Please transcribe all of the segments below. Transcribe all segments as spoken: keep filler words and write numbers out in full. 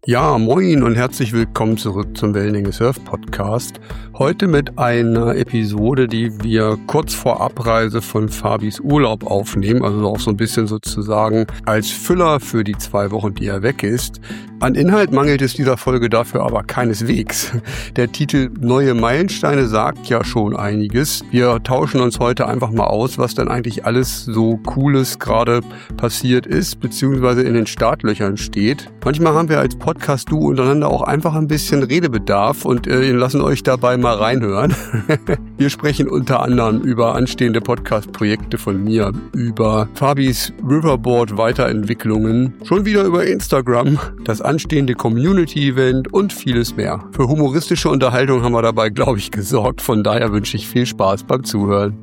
Ja, moin und herzlich willkommen zurück zum Wellenlänge Surf Podcast. Heute mit einer Episode, die wir kurz vor Abreise von Fabis Urlaub aufnehmen, also auch so ein bisschen sozusagen als Füller für die zwei Wochen, die er weg ist. An Inhalt mangelt es dieser Folge dafür aber keineswegs. Der Titel Neue Meilensteine sagt ja schon einiges. Wir tauschen uns heute einfach mal aus, was denn eigentlich alles so Cooles gerade passiert ist, beziehungsweise in den Startlöchern steht. Manchmal haben wir als Podcast-Duo untereinander auch einfach ein bisschen Redebedarf und äh, lassen euch dabei mal reinhören. Wir sprechen unter anderem über anstehende Podcast-Projekte von mir, über Fabis Riverboard-Weiterentwicklungen, schon wieder über Instagram, das anstehende Community-Event und vieles mehr. Für humoristische Unterhaltung haben wir dabei, glaube ich, gesorgt. Von daher wünsche ich viel Spaß beim Zuhören.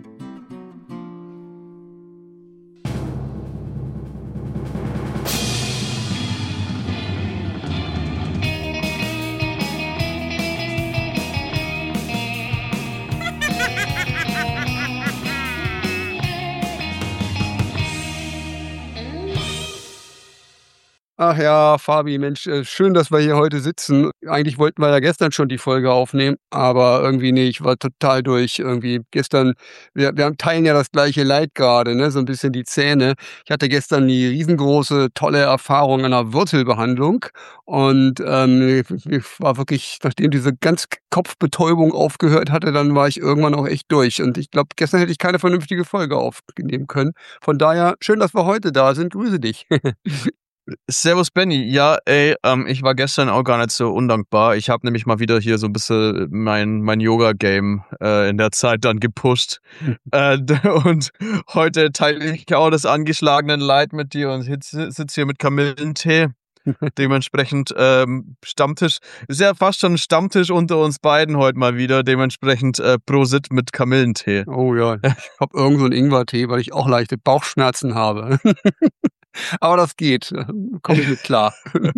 Ach ja, Fabi, Mensch, äh, schön, dass wir hier heute sitzen. Eigentlich wollten wir ja gestern schon die Folge aufnehmen, aber irgendwie nee, ich war total durch. Irgendwie gestern, wir, wir haben- teilen ja das gleiche Leid gerade, ne? So ein bisschen die Zähne. Ich hatte gestern die riesengroße, tolle Erfahrung einer Wurzelbehandlung und ähm, ich ich war wirklich, nachdem diese ganz Kopfbetäubung aufgehört hatte, dann war ich irgendwann auch echt durch. Und ich glaube, gestern hätte ich keine vernünftige Folge aufnehmen können. Von daher, schön, dass wir heute da sind. Grüße dich. Servus Benny, ja, ey, ähm, ich war gestern auch gar nicht so undankbar. Ich habe nämlich mal wieder hier so ein bisschen mein, mein Yoga-Game äh, in der Zeit dann gepusht. äh, d- und heute teile ich auch das angeschlagene Leid mit dir und sitze sitz hier mit Kamillentee. Dementsprechend ähm, Stammtisch, ist ja fast schon ein Stammtisch unter uns beiden heute mal wieder. Dementsprechend äh, Prosit mit Kamillentee. Oh ja, ich habe irgend so einen Ingwertee, weil ich auch leichte Bauchschmerzen habe. Aber das geht, äh, komme ich mit klar.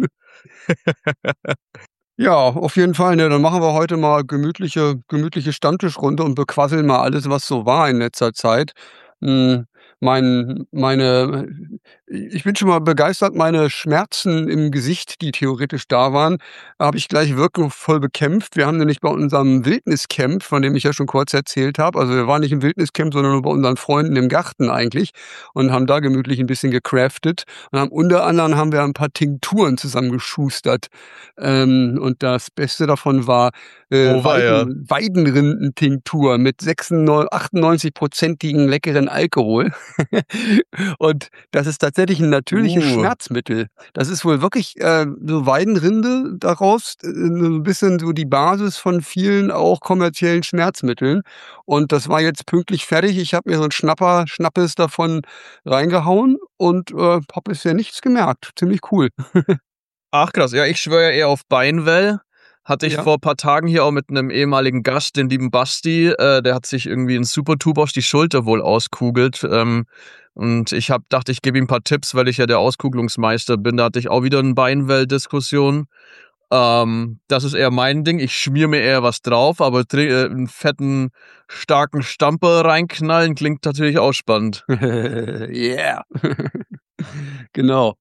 Ja, auf jeden Fall, ne, dann machen wir heute mal gemütliche gemütliche Stammtischrunde und bequasseln mal alles, was so war in letzter Zeit. Hm, mein meine ich bin schon mal begeistert, meine Schmerzen im Gesicht, die theoretisch da waren, habe ich gleich wirkungsvoll bekämpft. Wir haben nämlich bei unserem Wildniscamp, von dem ich ja schon kurz erzählt habe, also wir waren nicht im Wildniscamp, sondern nur bei unseren Freunden im Garten eigentlich und haben da gemütlich ein bisschen gecraftet und haben unter anderem haben wir ein paar Tinkturen zusammengeschustert. Ähm, und das Beste davon war äh, Oh weia. Weiden Weidenrindentinktur mit sechsundneunzig achtundneunzig-prozentigen leckeren Alkohol. Und das ist tatsächlich ein natürliches Uh. Schmerzmittel. Das ist wohl wirklich äh, so Weidenrinde daraus, äh, so ein bisschen so die Basis von vielen auch kommerziellen Schmerzmitteln. Und das war jetzt pünktlich fertig. Ich habe mir so ein Schnapper, Schnappes davon reingehauen und äh, habe bisher nichts gemerkt. Ziemlich cool. Ach krass, ja, ich schwöre ja eher auf Beinwell. Hatte ich Ja. vor ein paar Tagen hier auch mit einem ehemaligen Gast, den lieben Basti. Äh, der hat sich irgendwie in Super Tubosch die Schulter wohl auskugelt. Ähm, und ich hab, dachte, ich gebe ihm ein paar Tipps, weil ich ja der Auskugelungsmeister bin. Da hatte ich auch wieder eine Beinwell-Diskussion. Ähm, das ist eher mein Ding. Ich schmier mir eher was drauf, aber tri- äh, einen fetten, starken Stamper reinknallen klingt natürlich auch spannend. Yeah. Genau.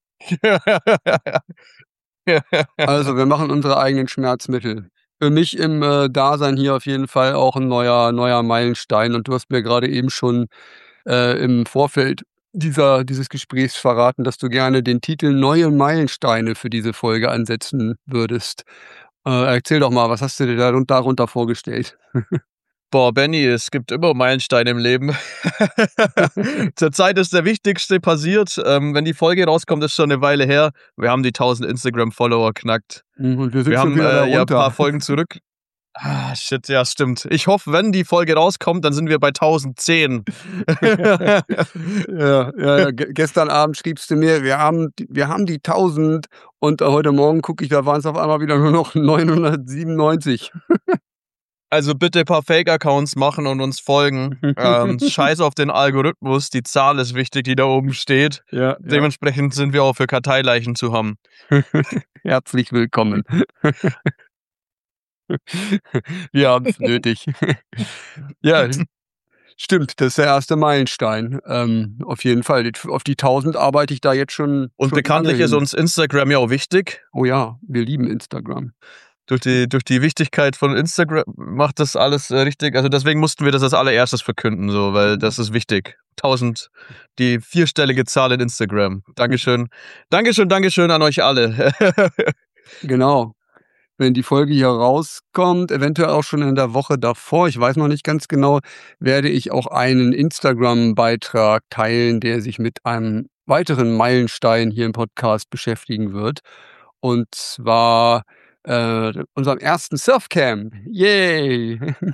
Also, wir machen unsere eigenen Schmerzmittel. Für mich im, äh, Dasein hier auf jeden Fall auch ein neuer neuer Meilenstein und du hast mir gerade eben schon, äh, im Vorfeld dieser dieses Gesprächs verraten, dass du gerne den Titel „Neue Meilensteine“ für diese Folge ansetzen würdest. Äh, erzähl doch mal, was hast du dir darun darunter vorgestellt? Boah, Benny, es gibt immer Meilensteine im Leben. Zurzeit ist der wichtigste passiert. Ähm, wenn die Folge rauskommt, ist schon eine Weile her. Wir haben die tausend Instagram-Follower knackt. Mhm, und wir sind Wir schon haben wieder äh, ja ein paar darunter. Folgen zurück. Ah, shit, ja, stimmt. Ich hoffe, wenn die Folge rauskommt, dann sind wir bei tausendzehn. Ja, ja, ja. Ge gestern Abend schriebst du mir, wir haben die wir haben die tausend und äh, heute Morgen gucke ich, da waren's auf einmal wieder nur noch neunhundertsiebenundneunzig. Also bitte ein paar Fake-Accounts machen und uns folgen. Ähm, scheiß auf den Algorithmus, die Zahl ist wichtig, die da oben steht. Ja, ja. Dementsprechend sind wir auch für Karteileichen zu haben. Herzlich willkommen. Wir haben's nötig. Ja, Stimmt, das ist der erste Meilenstein. Ähm, auf jeden Fall. Die- Auf die tausend arbeite ich da jetzt schon. Und schon bekanntlich lange ist hin. uns Instagram ja auch wichtig. Oh ja, wir lieben Instagram. Durch die, durch die Wichtigkeit von Instagram macht das alles äh, richtig. Also deswegen mussten wir das als allererstes verkünden, so, weil das ist wichtig. tausend, die vierstellige Zahl in Instagram. Dankeschön. Dankeschön, Dankeschön an euch alle. Genau. Wenn die Folge hier rauskommt, eventuell auch schon in der Woche davor, ich weiß noch nicht ganz genau, werde ich auch einen Instagram-Beitrag teilen, der sich mit einem weiteren Meilenstein hier im Podcast beschäftigen wird. Und zwar äh, unserem ersten Surfcamp. Yay!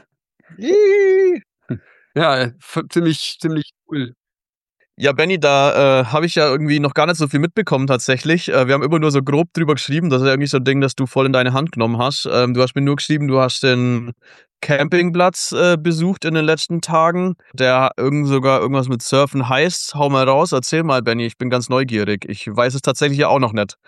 Yay. Ja, f- ziemlich, ziemlich cool. Ja, Benny, da äh, habe ich ja irgendwie noch gar nicht so viel mitbekommen tatsächlich. Äh, wir haben immer nur so grob drüber geschrieben. Das ist ja irgendwie so ein Ding, das du voll in deine Hand genommen hast. Ähm, du hast mir nur geschrieben, du hast den Campingplatz äh, besucht in den letzten Tagen, der irgend sogar irgendwas mit Surfen heißt. Hau mal raus, erzähl mal, Benny, ich bin ganz neugierig. Ich weiß es tatsächlich ja auch noch nicht.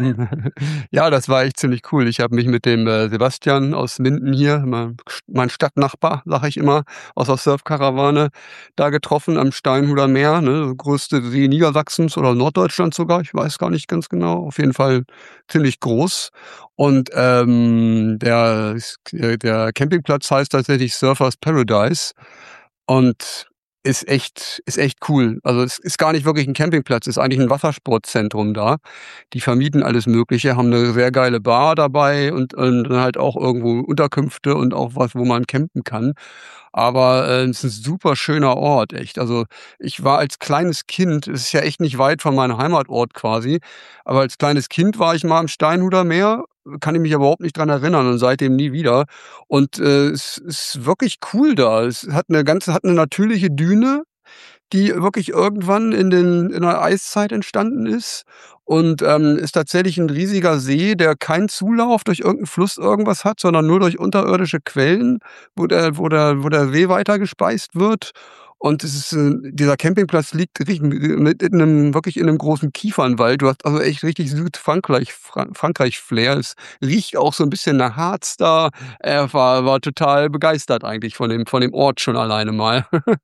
Ja, das war echt ziemlich cool. Ich habe mich mit dem äh, Sebastian aus Minden hier, mein, mein Stadtnachbar, sage ich immer, aus der Surfkarawane, da getroffen am Steinhuder Meer, ne, das größte See Niedersachsens oder Norddeutschlands sogar, ich weiß gar nicht ganz genau. Auf jeden Fall ziemlich groß. Und ähm, der, der Campingplatz heißt tatsächlich Surfers Paradise und ist echt, ist echt cool. Also es ist gar nicht wirklich ein Campingplatz, es ist eigentlich ein Wassersportzentrum da. Die vermieten alles Mögliche, haben eine sehr geile Bar dabei und, und dann halt auch irgendwo Unterkünfte und auch was, wo man campen kann. Aber äh, es ist ein super schöner Ort, echt. Also ich war als kleines Kind, es ist ja echt nicht weit von meinem Heimatort quasi, aber als kleines Kind war ich mal am Steinhuder Meer, kann ich mich aber überhaupt nicht dran erinnern und seitdem nie wieder. Und äh, es ist wirklich cool da. Es hat eine ganze, hat eine natürliche Düne, die wirklich irgendwann in den in der Eiszeit entstanden ist und, ähm, ist tatsächlich ein riesiger See, der keinen Zulauf durch irgendeinen Fluss irgendwas hat, sondern nur durch unterirdische Quellen, wo der wo der wo der See weitergespeist wird. Und es ist, äh dieser Campingplatz liegt rich mit in 'nem wirklich in 'nem großen Kiefernwald. Du hast also echt richtig Südfrankreich Fran Frankreich-Flair. Es riecht auch so ein bisschen nach Harz da. Er war war total begeistert eigentlich von dem von dem Ort schon alleine mal.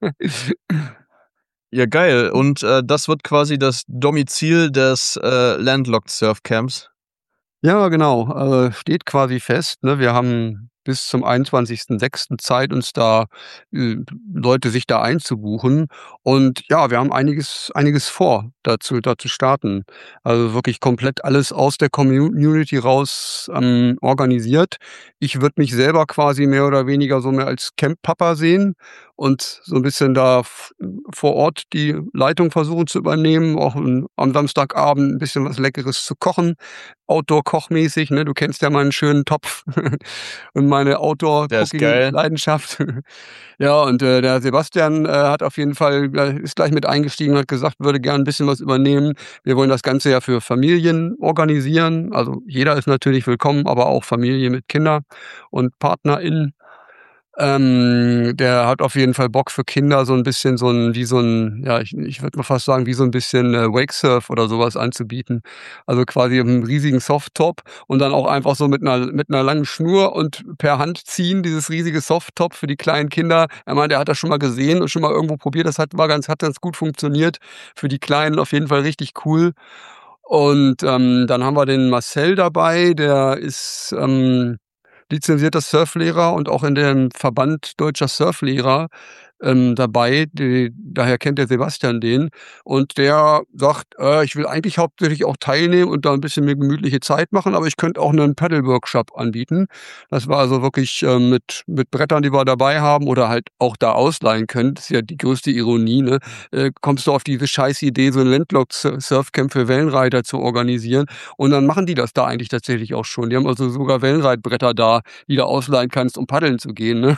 Ja, geil. Und äh, das wird quasi das Domizil des äh, Landlocked Surfcamps. Ja, genau. Also, steht quasi fest, ne? Wir haben bis zum einundzwanzigsten sechsten Zeit, uns da äh, Leute sich da einzubuchen. Und ja, wir haben einiges einiges vor, da zu da zu starten. Also, wirklich komplett alles aus der Community raus, ähm, organisiert. Ich würde mich selber quasi mehr oder weniger so mehr als Camp-Papa sehen und so ein bisschen da v vor Ort die Leitung versuchen zu übernehmen, auch n am Samstagabend ein bisschen was Leckeres zu kochen. Outdoor-kochmäßig, ne? Du kennst ja meinen schönen Topf und meine Der ist geil. Outdoor-Cooking-Leidenschaft. Ja, und, äh, der Sebastian, äh, hat auf jeden Fall äh, ist gleich mit eingestiegen und hat gesagt, würde gern 'n bisschen was übernehmen. Wir wollen das Ganze ja für Familien organisieren. Also, jeder ist natürlich willkommen, aber auch Familie mit Kinder und PartnerInnen. Ähm, der hat auf jeden Fall Bock für Kinder so ein bisschen so ein wie so ein ja, ich ich würde mal fast sagen, wie so ein bisschen, äh, Wakesurf oder sowas anzubieten. Also, quasi auf'm riesigen Softtop und dann auch einfach so mit einer mit einer langen Schnur und per Hand ziehen, dieses riesige Softtop für die kleinen Kinder. Er meinte, er hat das schon mal gesehen und schon mal irgendwo probiert. Das hat war ganz hat ganz gut funktioniert. Für die Kleinen auf jeden Fall richtig cool. Und, ähm, dann haben wir den Marcel dabei, der ist, ähm lizenzierter Surflehrer und auch in dem Verband Deutscher Surflehrer ähm, dabei. Die, daher kennt der Sebastian den. Und der sagt, äh, ich will eigentlich hauptsächlich auch teilnehmen und da ein bisschen mehr gemütliche Zeit machen, aber ich könnte auch einen Paddle-Workshop anbieten. Das war also wirklich äh, mit, mit Brettern, die wir dabei haben oder halt auch da ausleihen können. Das ist ja die größte Ironie. Ne? Äh, kommst du auf diese scheiß Idee, so ein Landlocked-Surfcamp für Wellenreiter zu organisieren. Und dann machen die das da eigentlich tatsächlich auch schon. Die haben also sogar Wellenreitbretter da, die du ausleihen kannst, um paddeln zu gehen. Ne?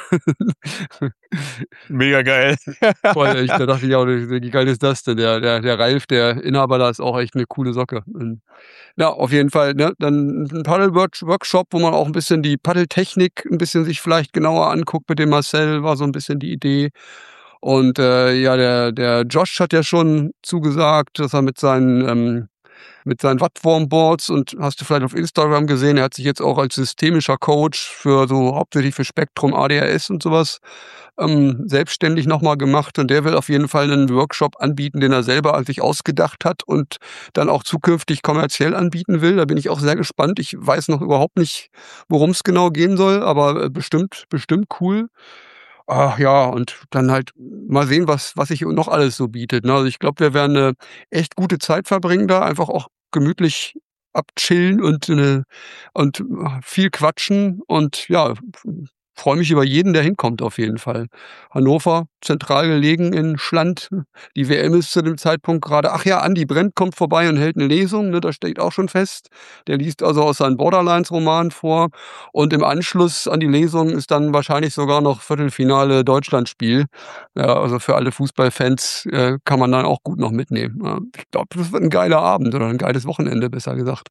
Mega geil. Voll echt. Da dachte ich auch, wie geil ist das denn? Der, der, der Ralf, der Inhaber, da ist auch echt eine coole Socke. Und ja, auf jeden Fall, ne? Dann ein Paddle-Workshop, wo man auch ein bisschen die Paddeltechnik ein bisschen sich vielleicht genauer anguckt mit dem Marcel, war so ein bisschen die Idee. Und äh, ja, der, der Josh hat ja schon zugesagt, dass er mit seinen ähm, mit seinen Wattwurmboards und hast du vielleicht auf Instagram gesehen, er hat sich jetzt auch als systemischer Coach für so hauptsächlich für Spektrum, A D H S und sowas ähm, selbstständig nochmal gemacht und der will auf jeden Fall einen Workshop anbieten, den er selber sich ausgedacht hat und dann auch zukünftig kommerziell anbieten will. Da bin ich auch sehr gespannt. Ich weiß noch überhaupt nicht, worum es genau gehen soll, aber bestimmt, bestimmt cool. Ach ja, und dann halt mal sehen, was was sich noch alles so bietet, ne? Also, ich glaube, wir werden 'ne echt gute Zeit verbringen da, einfach auch gemütlich abchillen und, äh und viel quatschen und ja, freue mich über jeden, der hinkommt auf jeden Fall. Hannover, zentral gelegen in Schland. Die W M ist zu dem Zeitpunkt grade ach ja, Andi Brent kommt vorbei und hält 'ne Lesung, ne, das steht auch schon fest. Der liest also aus seinen Borderlines-Romanen vor und im Anschluss an die Lesung ist dann wahrscheinlich sogar noch Viertelfinale Deutschlandspiel. Ja, also für alle Fußballfans, äh, kann man dann auch gut noch mitnehmen, ja. Ich glaube, das wird 'n geiler Abend oder 'n geiles Wochenende, besser gesagt.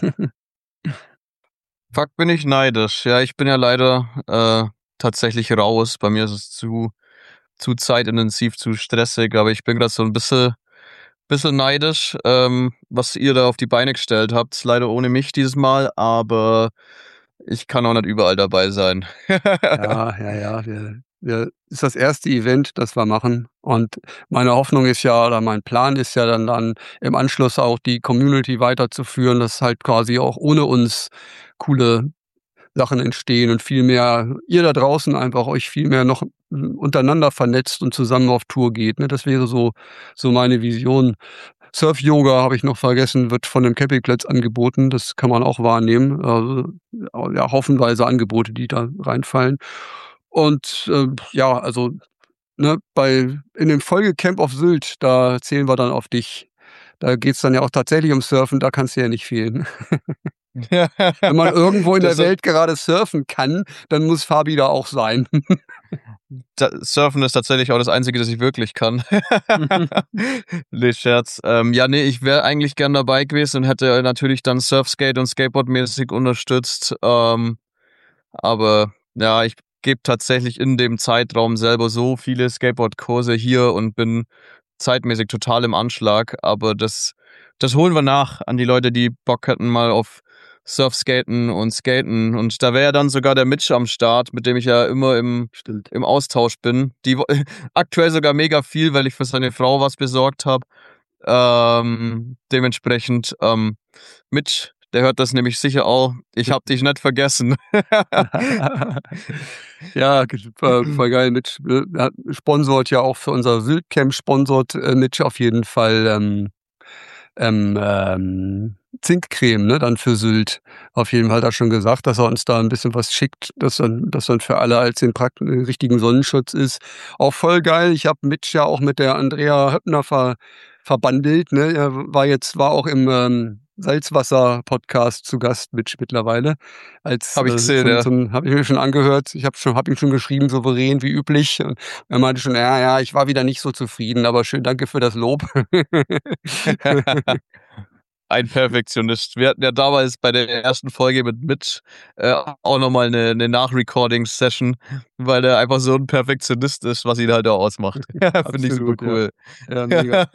Fuck, bin ich neidisch. Ja, ich bin ja leider, äh, tatsächlich raus. Bei mir ist es zu zu zeitintensiv, zu stressig, aber ich bin grad so 'n bisschen bisschen neidisch, ähm, was ihr da auf die Beine gestellt habt. Leider ohne mich dieses Mal, aber ich kann auch nicht überall dabei sein. Ja, ja, ja, wir wir ist das erste Event, das wir machen und meine Hoffnung ist ja oder mein Plan ist ja dann dann im Anschluss auch die Community weiterzuführen, dass halt quasi auch ohne uns coole Sachen entstehen und viel mehr ihr da draußen einfach euch viel mehr noch untereinander vernetzt und zusammen auf Tour geht, ne? Das wäre so so meine Vision. Surf-Yoga habe ich noch vergessen, wird von dem Campingplatz angeboten. Das kann man auch wahrnehmen. Also, ja, haufenweise Angebote, die da reinfallen. Und, äh, ja, also, ne, bei in dem Folgecamp auf Sylt, da zählen wir dann auf dich. Da geht's dann ja auch tatsächlich ums Surfen, da kannst du ja nicht fehlen. Wenn man irgendwo in der Das ist Welt gerade surfen kann, dann muss Fabi da auch sein. Da Surfen ist tatsächlich auch das Einzige, das ich wirklich kann. Ne, Scherz. Ähm, ja, ne, ich wäre eigentlich gern dabei gewesen und hätte natürlich dann Surfskate und Skateboard-mäßig unterstützt. Ähm, aber ja, ich gebe tatsächlich in dem Zeitraum selber so viele Skateboard-Kurse hier und bin zeitmäßig total im Anschlag. Aber das das holen wir nach an die Leute, die Bock hätten mal auf Surfskaten und Skaten. Und da wäre ja dann sogar der Mitch am Start, mit dem ich ja immer im Stimmt. im Austausch bin. Die wo aktuell sogar mega viel, weil ich für seine Frau was besorgt habe. Ähm, dementsprechend, ähm, Mitch, der hört das nämlich sicher auch. Ich habe dich nicht vergessen. Ja, g voll voll geil. Mitch, äh, ja, sponsort ja auch für unser Sylt-Camp sponsort, äh, Mitch auf jeden Fall, ähm, ähm, ähm, Zinkcreme, ne, dann für Sylt. Auf jeden Fall hat er schon gesagt, dass er uns da 'n bisschen was schickt, das dann das dann für alle als den prakt richtigen Sonnenschutz ist. Auch voll geil. Ich habe Mitch ja auch mit der Andrea Höppner ver verbandelt, ne? Er war jetzt war auch im, ähm, Salzwasser-Podcast zu Gast, Mitch mittlerweile. Als, Habe ich äh, gesehen, zum ja. zum habe ich mir schon angehört. Ich habe schon habe ihm schon geschrieben, souverän wie üblich. Und er meinte schon: „Ja, ja, ich war wieder nicht so zufrieden, aber schön, danke für das Lob." Ein Perfektionist. Wir hatten ja damals bei der ersten Folge mit Mitch, äh, auch noch mal 'ne 'ne Nachrecording-Session, weil der einfach so 'n Perfektionist ist, was ihn halt auch ausmacht. Finde ich super Absolut, ja. cool. Ja, mega.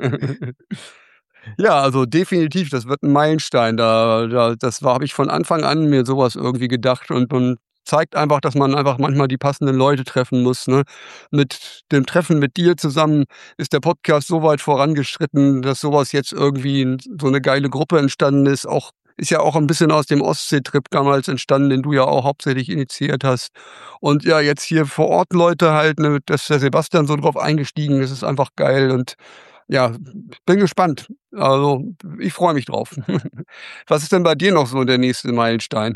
Ja, also definitiv, das wird 'n Meilenstein. Da da das war habe ich von Anfang an mir so was irgendwie gedacht und und zeigt einfach, dass man einfach manchmal die passenden Leute treffen muss, ne? Mit dem Treffen mit dir zusammen ist der Podcast so weit vorangeschritten, dass so was jetzt irgendwie 'n so 'ne geile Gruppe entstanden ist. Auch ist ja auch 'n bisschen aus dem Ostsee-Trip damals entstanden, den du ja auch hauptsächlich initiiert hast. Und ja, jetzt hier vor Ort Leute halt, ne, dass der Sebastian so drauf eingestiegen ist, ist einfach geil und ja, bin gespannt. Also, ich freue mich drauf. Was ist denn bei dir noch so der nächste Meilenstein?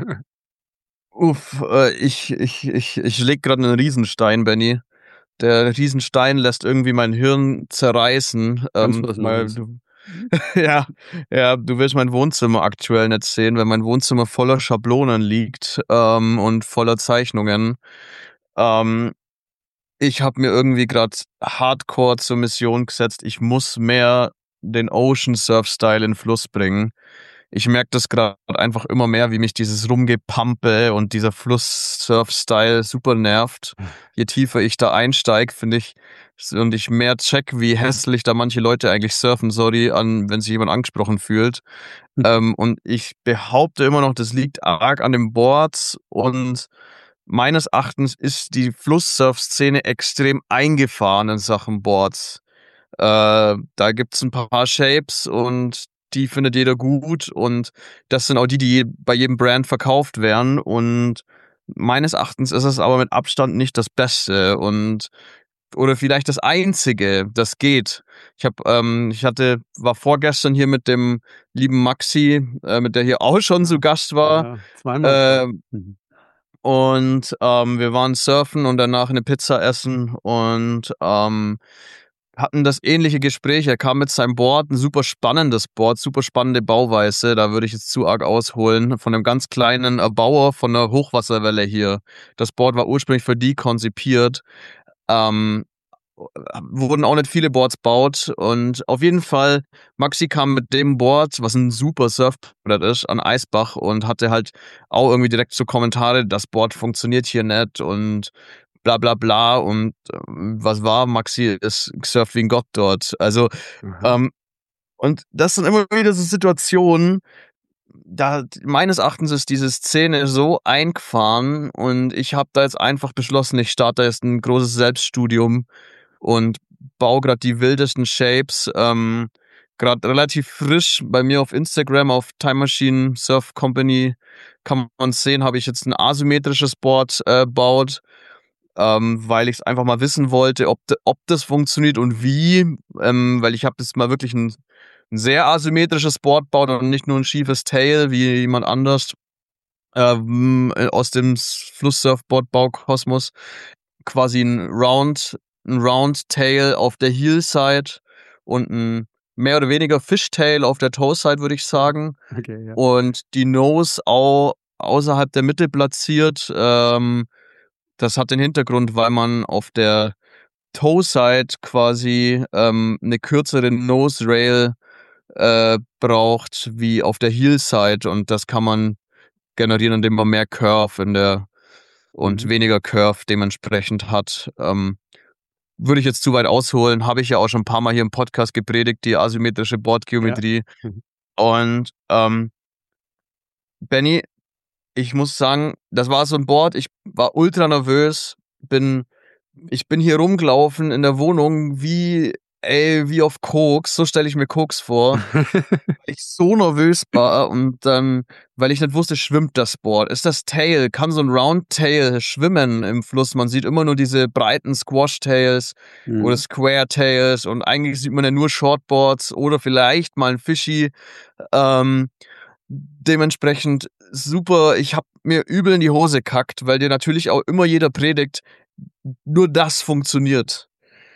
Uff, äh, ich ich ich ich lege grad 'nen Riesenstein, Benny. Der Riesenstein lässt irgendwie mein Hirn zerreißen, Ganz ähm, was weil Neues. du ja, ja, du wirst mein Wohnzimmer aktuell nicht sehen, weil mein Wohnzimmer voller Schablonen liegt, ähm, und voller Zeichnungen. Ähm, ich habe mir irgendwie grad hardcore zur Mission gesetzt, ich muss mehr den Ocean Surf Style in Fluss bringen. ich merke das gerade einfach immer mehr, wie mich dieses Rumgepampe und dieser Fluss-Surf-Style super nervt. Je tiefer ich da einsteige, finde ich, und ich mehr check, wie hässlich da manche Leute eigentlich surfen, sorry, an, wenn sich jemand angesprochen fühlt. Ähm, und ich behaupte immer noch, das liegt arg an den Boards und meines Erachtens ist die Flusssurf-Szene extrem eingefahren in Sachen Boards. Äh, da gibt's ein paar Shapes und die findet jeder gut und das sind auch die, die bei jedem Brand verkauft werden und meines Erachtens ist es aber mit Abstand nicht das Beste und oder vielleicht das Einzige, das geht. Ich habe, ähm, ich hatte, war vorgestern hier mit dem lieben Maxi, äh, mit der hier auch schon zu Gast war. Ja, zweimal. Äh, Mhm. und ähm, wir waren surfen und danach eine Pizza essen und ähm, hatten das ähnliche Gespräch. Er kam mit seinem Board, ein super spannendes Board, super spannende Bauweise. Da würde ich jetzt zu arg ausholen. Von einem ganz kleinen Erbauer von einer Hochwasserwelle hier. Das Board war ursprünglich für die konzipiert. Ähm, wurden auch nicht viele Boards baut und auf jeden Fall Maxi kam mit dem Board, was ein super Surfboard ist, an Eisbach und hatte halt auch irgendwie direkt so Kommentare, das Board funktioniert hier nicht und bla bla bla und ähm, was war, Maxi ist surft wie ein Gott dort. Also ähm, und das sind immer wieder so Situationen, da meines Erachtens ist diese Szene so eingefahren und ich habe da jetzt einfach beschlossen, ich starte jetzt ein großes Selbststudium und baue gerade die wildesten Shapes. Ähm, gerade relativ frisch bei mir auf Instagram, auf Time Machine Surf Company kann man sehen, habe ich jetzt ein asymmetrisches Board äh, baut, ähm, weil ich es einfach mal wissen wollte, ob, de, ob das funktioniert und wie, ähm, weil ich habe jetzt mal wirklich ein, ein sehr asymmetrisches Board baut und nicht nur ein schiefes Tail wie jemand anders ähm, aus dem Flusssurfboard-Baukosmos, quasi ein Round, ein Round Tail auf der Heel Side und ein mehr oder weniger Fishtail auf der Toe Side, würde ich sagen. Okay, ja. Und die Nose auch außerhalb der Mitte platziert. Ähm, das hat den Hintergrund, weil man auf der Toe Side quasi ähm, eine kürzere Nose Rail äh, braucht wie auf der Heel Side und das kann man generieren, indem man mehr Curve in der und Mhm. weniger Curve dementsprechend hat. Ähm, würde ich jetzt zu weit ausholen, habe ich ja auch schon ein paar Mal hier im Podcast gepredigt, die asymmetrische Bordgeometrie. Ja. Mhm. Und ähm, Benny, ich muss sagen, das war so ein Board, ich war ultra nervös, bin, ich bin hier rumgelaufen in der Wohnung wie, ey, wie auf Koks, so stelle ich mir Koks vor. Ich so nervös war und dann, weil ich nicht wusste, schwimmt das Board? Ist das Tail? Kann so ein Round Tail schwimmen im Fluss? Man sieht immer nur diese breiten Squash Tails oder Mhm. Square Tails und eigentlich sieht man ja nur Shortboards oder vielleicht mal ein Fishy. Ähm, dementsprechend super. Ich hab mir übel in die Hose kackt, weil dir natürlich auch immer jeder predigt, nur das funktioniert.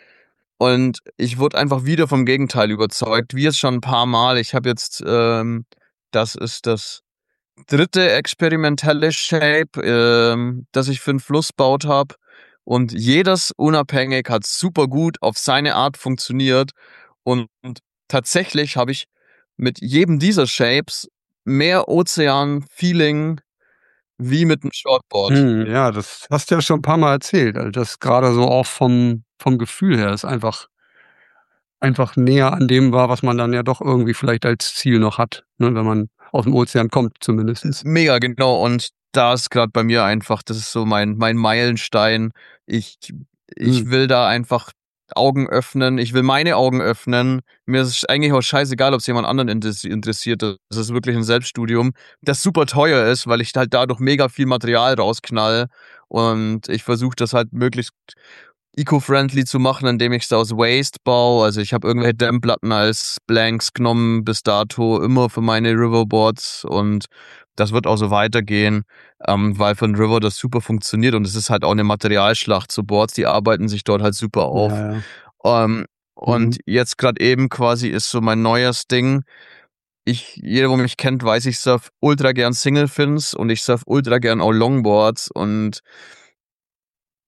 Und ich wurde einfach wieder vom Gegenteil überzeugt, wie jetzt schon ein paar Mal. Ich habe jetzt, ähm, das ist das dritte experimentelle Shape, ähm, das ich für einen Fluss baut habe. Und jedes unabhängig hat super gut auf seine Art funktioniert. Und, und tatsächlich habe ich mit jedem dieser Shapes mehr Ozean-Feeling wie mit einem Shortboard. Mhm, ja, das hast du ja schon ein paar Mal erzählt. Also, das grade so auch vom vom Gefühl her ist einfach einfach näher an dem war, was man dann ja doch irgendwie vielleicht als Ziel noch hat, ne, wenn man aus'm Ozean kommt zumindestens. Mega, genau. Und da ist gerade bei mir einfach, das ist so mein mein Meilenstein. Ich ich Mhm. will da einfach Augen öffnen. Ich will meine Augen öffnen. Mir ist es eigentlich auch scheißegal, ob's jemand anderen intes interessiert. Das ist wirklich ein Selbststudium, das super teuer ist, weil ich halt dadurch mega viel Material rausknall und ich versuche das halt möglichst eco-friendly zu machen, indem ich es aus Waste baue. Also ich habe irgendwelche Dämmplatten als Blanks genommen bis dato, immer für meine Riverboards und das wird auch so weitergehen, ähm, weil von River das super funktioniert und es ist halt auch eine Materialschlacht. So Boards, die arbeiten sich dort halt super auf. Ja, ja. Ähm, Mhm. und jetzt gerade eben quasi ist so mein neues Ding. Ich, jeder, wo mich kennt, weiß, ich surf ultra gern Single Fins und ich surf ultra gern auch Longboards und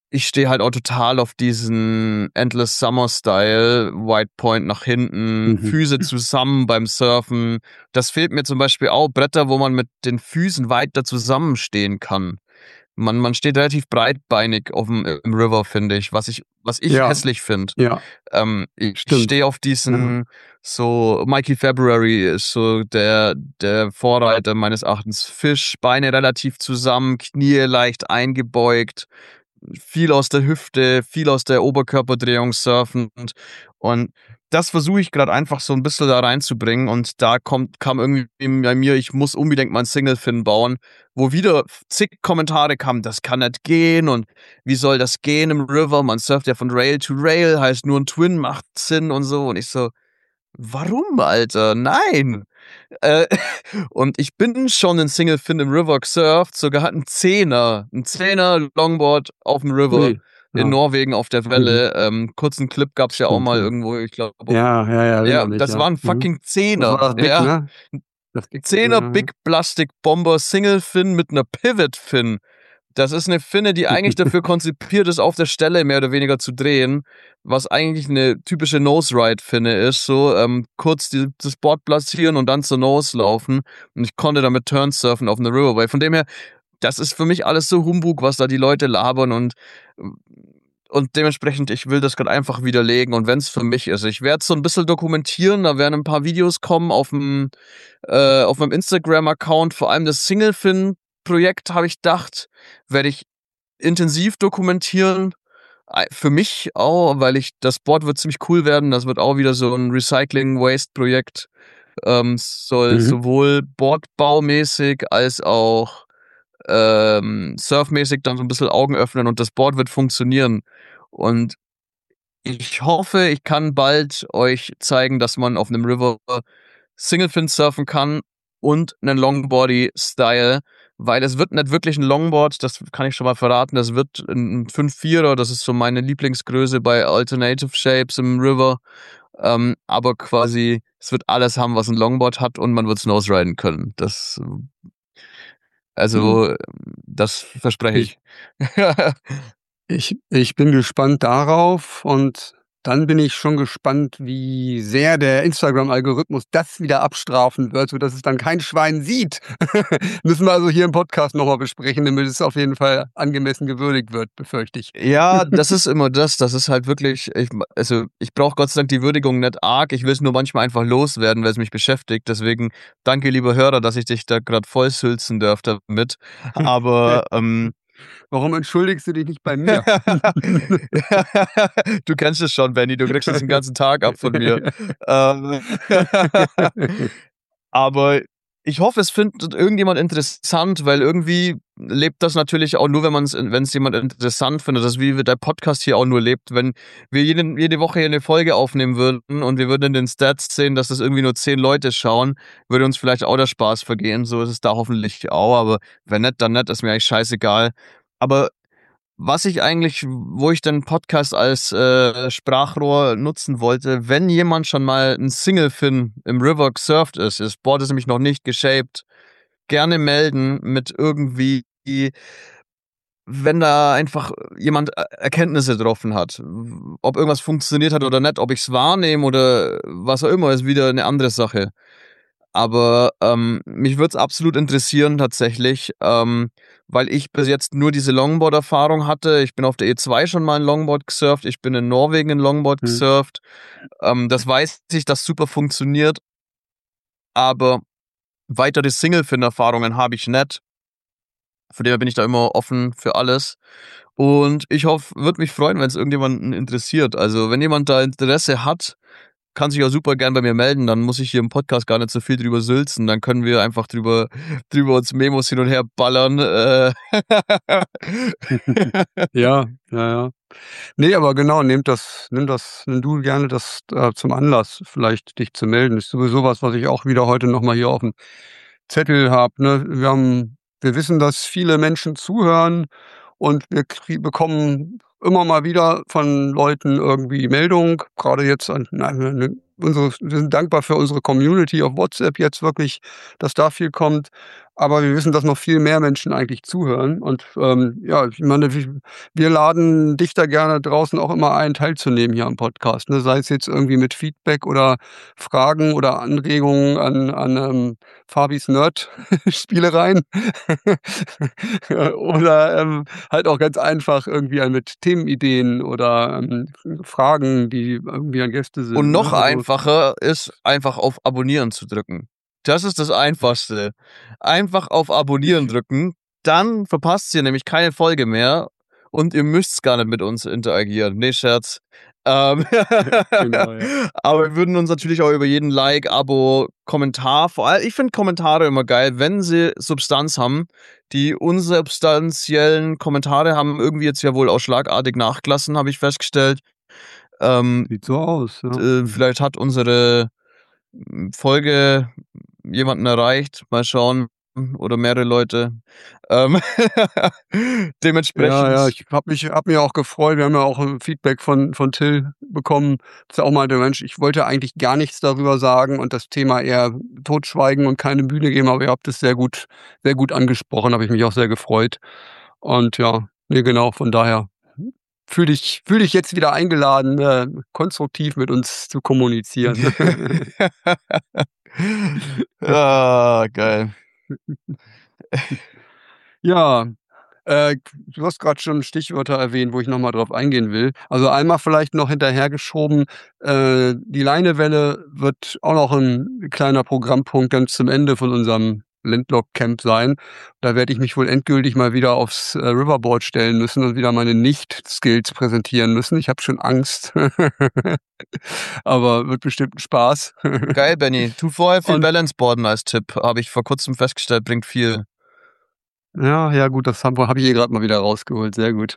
ich stehe halt auch total auf diesen Endless Summer Style, White Point nach hinten, Mhm. Füße zusammen beim Surfen. Das fehlt mir zum Beispiel auch, Bretter, wo man mit den Füßen weiter zusammenstehen kann. Man, man steht relativ breitbeinig auf dem, im River, finde ich, was ich, was ich Ja, hässlich finde. ja, Ähm, ich ich stimmt. stehe auf diesen, so, Mikey February ist so der, der Vorreiter meines Erachtens. Fisch, Beine relativ zusammen, Knie leicht eingebeugt, viel aus der Hüfte, viel aus der Oberkörperdrehung surfend. Und das versuche ich gerade einfach so ein bisschen da reinzubringen. Und da kommt, kam irgendwie bei mir, ich muss unbedingt mal einen Single-Fin bauen, wo wieder zig Kommentare kamen, das kann nicht gehen und wie soll das gehen im River? Man surft ja von Rail to Rail, heißt nur ein Twin macht Sinn und so. Und ich so, warum, Alter? Nein! Äh, und ich bin schon in Single Fin im River gesurft, sogar hat ein Zehner, ein Zehner Longboard auf dem River Ui, in ja. Norwegen auf der Welle. Ähm, kurzen Clip gab's ja auch Stimmt, mal ja. irgendwo, ich glaube. Ja, ja, ja, Ja, erinnere mich, das ja. war ein Mhm. fucking Das Zehner. war das Big, Ja, ne? Das Big, Zehner ja. Big Plastic Bomber Single Fin mit einer Pivot Fin. Das ist eine Finne, die eigentlich dafür konzipiert ist, auf der Stelle mehr oder weniger zu drehen, was eigentlich eine typische Nose-Ride-Finne ist. So ähm, kurz die, das Board platzieren und dann zur Nose laufen. Und ich konnte damit Turns surfen auf einer Riverway. Von dem her, das ist für mich alles so Humbug, was da die Leute labern und und dementsprechend, ich will das gerade einfach widerlegen und wenn es für mich ist. Ich werde es so ein bisschen dokumentieren, da werden ein paar Videos kommen auf dem äh, auf meinem Instagram-Account, vor allem das Single-Fin-Projekt, habe ich gedacht, werde ich intensiv dokumentieren. Für mich auch, weil ich, das Board wird ziemlich cool werden, das wird auch wieder so ein Recycling-Waste-Projekt, ähm, soll Mhm. sowohl Boardbaumäßig als auch ähm, surfmäßig dann so ein bisschen Augen öffnen und das Board wird funktionieren. Und ich hoffe, ich kann bald euch zeigen, dass man auf einem River Single-Fin surfen kann und einen Longboardy-Style, weil es wird nicht wirklich ein Longboard, das kann ich schon mal verraten, das wird ein fünf Vierer, das ist so meine Lieblingsgröße bei Alternative Shapes im River, ähm, aber quasi, es wird alles haben, was ein Longboard hat und man wird es nose-riden können. Das, also, das verspreche ich. Ich, ich bin gespannt darauf und dann bin ich schon gespannt, wie sehr der Instagram-Algorithmus das wieder abstrafen wird, sodass es dann kein Schwein sieht. Müssen wir also hier im Podcast nochmal besprechen, damit es auf jeden Fall angemessen gewürdigt wird, befürchte ich. Ja, das ist immer das. Das ist halt wirklich, ich, also ich brauche Gott sei Dank die Würdigung nicht arg. Ich will es nur manchmal einfach loswerden, weil es mich beschäftigt. Deswegen danke, lieber Hörer, dass ich dich da gerade vollsülzen darf damit. Aber ähm, Warum entschuldigst du dich nicht bei mir? du kennst es schon, Benny. Du kriegst das den ganzen Tag ab von mir. Ähm, aber ich hoffe, es findet irgendjemand interessant, weil irgendwie lebt das natürlich auch nur, wenn man es, wenn es jemand interessant findet. Das ist wie der Podcast hier auch nur lebt. Wenn wir jede, jede Woche hier eine Folge aufnehmen würden und wir würden in den Stats sehen, dass das irgendwie nur zehn Leute schauen, würde uns vielleicht auch der Spaß vergehen. So ist es da hoffentlich auch. Aber wenn nicht, dann nicht. Ist mir eigentlich scheißegal. Aber was ich eigentlich, wo ich den Podcast als äh, Sprachrohr nutzen wollte, wenn jemand schon mal ein Single-Fin im River gesurft ist, das Board ist nämlich noch nicht geshaped, gerne melden mit irgendwie, wenn da einfach jemand Erkenntnisse getroffen hat. Ob irgendwas funktioniert hat oder nicht, ob ich es wahrnehme oder was auch immer, ist wieder eine andere Sache. Aber ähm, mich würde es absolut interessieren tatsächlich, ähm, weil ich bis jetzt nur diese Longboard-Erfahrung hatte. Ich bin auf der E zwei schon mal ein Longboard gesurft, ich bin in Norwegen ein Longboard Hm. gesurft. Ähm, das weiß ich, dass super funktioniert, aber weitere Single-Fin-Erfahrungen habe ich nicht. Von dem her bin ich da immer offen für alles. Und ich hoffe, würde mich freuen, wenn es irgendjemanden interessiert. Also wenn jemand da Interesse hat, kann sich auch super gern bei mir melden, dann muss ich hier im Podcast gar nicht so viel drüber sülzen, dann können wir einfach drüber, drüber uns Memos hin und her ballern. Äh. Ja, ja, ja. Nee, aber genau, nehmt das, nimm das, nimm du gerne das äh, zum Anlass, vielleicht dich zu melden. Das ist sowieso was, was ich auch wieder heute nochmal hier auf dem Zettel habe. Ne? Wir haben, wir wissen, dass viele Menschen zuhören und wir krie- bekommen immer mal wieder von Leuten irgendwie Meldung. Gerade jetzt an na, ne, unsere, wir sind dankbar für unsere Community auf WhatsApp jetzt wirklich, dass da viel kommt. aber wir wissen, dass noch viel mehr Menschen eigentlich zuhören. Und ähm, ja, ich meine, wir, wir laden dich da gerne draußen auch immer ein, teilzunehmen hier am Podcast. Ne? Sei es jetzt irgendwie mit Feedback oder Fragen oder Anregungen an, an ähm, Fabis Nerd-Spielereien. Oder ähm, halt auch ganz einfach irgendwie mit Themenideen oder ähm, Fragen, die irgendwie an Gäste sind. Und noch Ne? Also, einfacher ist, einfach auf Abonnieren zu drücken. Das ist das Einfachste. Einfach auf Abonnieren drücken, dann verpasst ihr nämlich keine Folge mehr und ihr müsst gar nicht mit uns interagieren. Nee, Scherz. Ähm genau, ja. Aber wir würden uns natürlich auch über jeden Like, Abo, Kommentar, vor allem, ich finde Kommentare immer geil, wenn sie Substanz haben. Die unsubstanziellen Kommentare haben irgendwie jetzt ja wohl auch schlagartig nachgelassen, habe ich festgestellt. Ähm, Sieht so aus, ja. äh, vielleicht hat unsere Folge jemanden erreicht. Mal schauen. Oder mehrere Leute. Ähm Ja, ja, dementsprechend. ich habe mich hab mich auch gefreut. Wir haben ja auch ein Feedback von von Till bekommen, dass er auch meinte: „Mensch, ich wollte eigentlich gar nichts darüber sagen und das Thema eher totschweigen und keine Bühne geben, aber ihr habt es sehr gut sehr gut angesprochen." Habe ich mich auch sehr gefreut. Und ja, ne, genau, von daher fühle dich fühle dich jetzt wieder eingeladen, äh, konstruktiv mit uns zu kommunizieren. Ah, geil. Ja, äh, du hast gerade schon Stichwörter erwähnt, wo ich noch mal drauf eingehen will. Also, einmal vielleicht noch hinterhergeschoben, äh, die Leinewelle wird auch noch ein kleiner Programmpunkt ganz zum Ende von unserem Landlock-Camp sein. Da werde ich mich wohl endgültig mal wieder aufs, äh, Riverboard stellen müssen und wieder meine Nicht-Skills präsentieren müssen. Ich habe schon Angst, aber wird bestimmt 'n Spaß. Geil, Benny. Tu vorher viel Und Balanceboarden als Tipp. Habe ich vor kurzem festgestellt, bringt viel. ja, ja gut, das habe habe ich hier grad mal wieder rausgeholt. Sehr gut.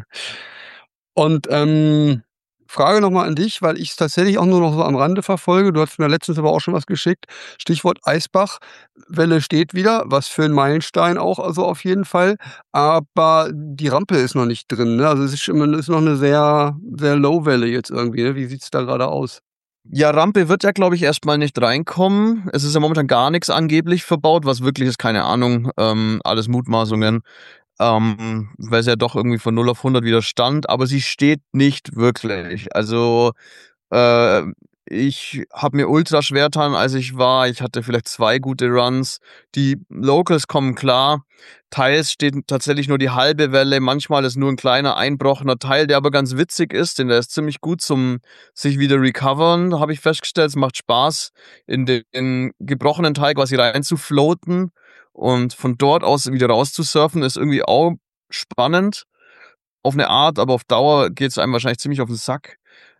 Und, ähm, Frage noch mal an dich, weil ich's tatsächlich auch nur noch so am Rande verfolge. Du hast mir letztens aber auch schon was geschickt. Stichwort Eisbach. Welle steht wieder, was für 'n Meilenstein auch, also auf jeden Fall. Aber die Rampe ist noch nicht drin, ne? Also, es ist schon ist noch 'ne sehr, sehr Low-Welle jetzt irgendwie, ne? Wie sieht's da grade aus? Ja, Rampe wird ja, glaube ich, erstmal nicht reinkommen. Es ist ja momentan gar nichts angeblich verbaut, was wirklich ist, keine Ahnung. Ähm, alles Mutmaßungen. Ähm, weil es ja doch irgendwie von null auf hundert wieder stand, aber sie steht nicht wirklich. Also, äh, ich habe mir ultra schwer getan, als ich war. Ich hatte vielleicht zwei gute Runs. Die Locals kommen klar. Teils steht tatsächlich nur die halbe Welle. Manchmal ist nur ein kleiner einbrochener Teil, der aber ganz witzig ist, denn der ist ziemlich gut zum sich wieder recovern, habe ich festgestellt. Es macht Spaß, in den gebrochenen Teil quasi reinzufloaten und von dort aus wieder rauszusurfen, ist irgendwie auch spannend auf eine Art, aber auf Dauer geht es einem wahrscheinlich ziemlich auf den Sack.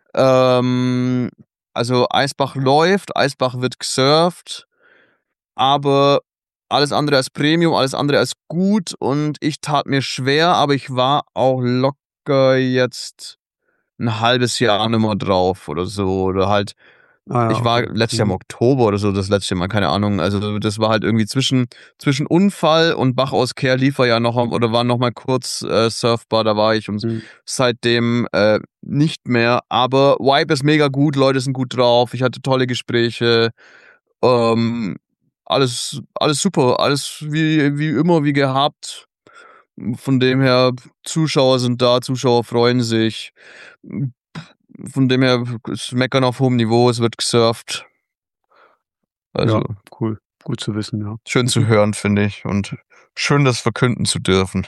Ähm, also Eisbach läuft, Eisbach wird gesurft, aber alles andere als Premium, alles andere als gut und ich tat mir schwer, aber ich war auch locker jetzt ein halbes Jahr nicht mehr drauf oder so oder halt Ah ja, ich war okay. letztes Jahr im Mhm. Oktober oder so das letzte Mal, keine Ahnung. Also, das war halt irgendwie zwischen zwischen Unfall und Bachauskehr lief er ja noch oder war noch mal kurz, äh, surfbar, da war ich und Mhm. seitdem, äh, nicht mehr. Aber Vibe ist mega gut, Leute sind gut drauf, ich hatte tolle Gespräche, ähm, alles alles super, alles wie wie immer, wie gehabt. Von dem her, Zuschauer sind da, Zuschauer freuen sich. Von dem her ist Meckern auf hohem Niveau, es wird gesurft. Also, Ja, cool. Gut zu wissen, ja. schön zu hören, finde ich. Und schön, das verkünden zu dürfen.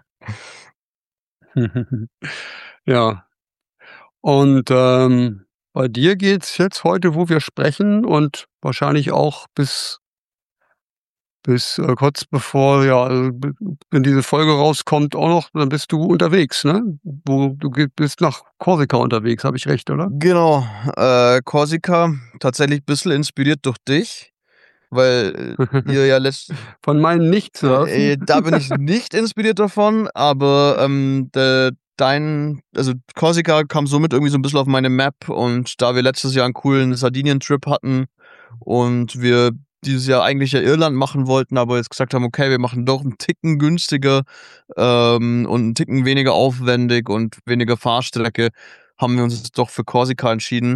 Ja. Und, ähm, bei dir geht's jetzt heute, wo wir sprechen und wahrscheinlich auch bis bis, äh, kurz bevor, ja, äh, b wenn diese Folge rauskommt, auch noch dann bist du unterwegs, ne? Wo du ge bist nach Korsika unterwegs, habe ich recht, oder? Genau, äh, Korsika, tatsächlich bisschen inspiriert durch dich, weil ihr ja letzt Von meinen Nicht-Surfen? äh, da bin ich nicht inspiriert davon, aber, ähm, de dein also Korsika kam somit irgendwie so 'n bisschen auf meine Map und da wir letztes Jahr 'n coolen Sardinien-Trip hatten und wir dieses Jahr eigentlich ja Irland machen wollten, aber jetzt gesagt haben: „Okay, wir machen doch 'n Ticken günstiger, ähm, und 'n Ticken weniger aufwendig und weniger Fahrstrecke“, haben wir uns jetzt doch für Korsika entschieden.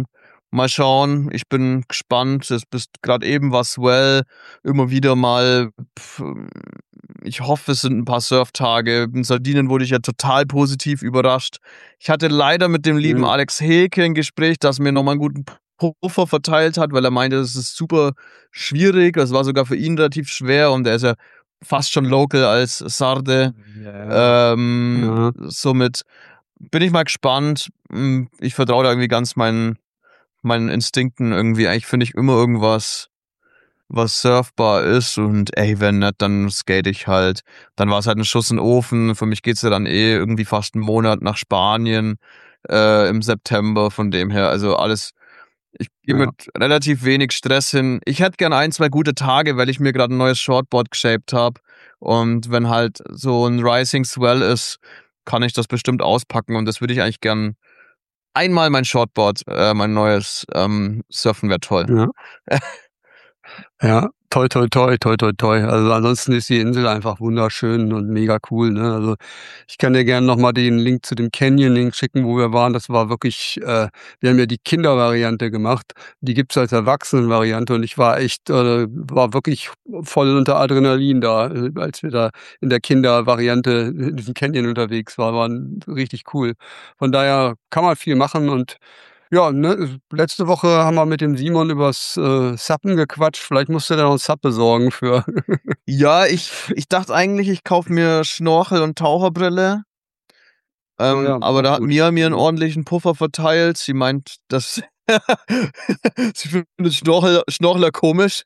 Mal schauen, ich bin gespannt. Es bist gerade eben was Swell, immer wieder mal. Pff, ich hoffe, es sind ein paar Surftage. In Sardinien wurde ich ja total positiv überrascht. Ich hatte leider mit dem lieben Ja. Alex Heke ein Gespräch, das mir nochmal einen guten Puffer verteilt hat, weil er meinte, das ist super schwierig. Das war sogar für ihn relativ schwer und er ist ja fast schon local als Sarde. Ja. Ähm, Ja. somit bin ich mal gespannt. Hm, Ich vertraue da irgendwie ganz meinen meinen Instinkten irgendwie. Eigentlich finde ich immer irgendwas, was surfbar ist und ey, wenn nicht, dann skate ich halt. Dann war es halt ein Schuss in den Ofen. Für mich geht's ja dann eh irgendwie fast einen Monat nach Spanien äh, im September. Von dem her, also alles. Ich gehe Ja. mit relativ wenig Stress hin. Ich hätte gern ein, zwei gute Tage, weil ich mir gerade ein neues Shortboard geshaped habe. Und wenn halt so ein Rising Swell ist, kann ich das bestimmt auspacken. Und das würde ich eigentlich gern einmal mein Shortboard, äh, mein neues ähm, surfen wäre toll. Ja. Ja, toi, toi, toi, toi, toi, toi. Also ansonsten ist die Insel einfach wunderschön und mega cool. Ne? Also ich kann dir gerne nochmal den Link zu dem Canyon-Link schicken, wo wir waren. Das war wirklich, äh, wir haben ja die Kindervariante gemacht. Die gibt's als Erwachsenenvariante und ich war echt, äh, war wirklich voll unter Adrenalin da, äh, als wir da in der Kindervariante in diesem Canyon unterwegs waren. Waren richtig cool. Von daher kann man viel machen und ja, ne, letzte Woche haben wir mit dem Simon übers äh, Suppen gequatscht. Vielleicht musst du dir noch ein Sub besorgen für. Ja, ich, ich dachte eigentlich, ich kaufe mir Schnorchel und Taucherbrille. Oh Ähm, ja, aber auch da hat gut. Mia mir einen ordentlichen Puffer verteilt. Sie meint, dass sie findet Schnorchel, Schnorchler komisch.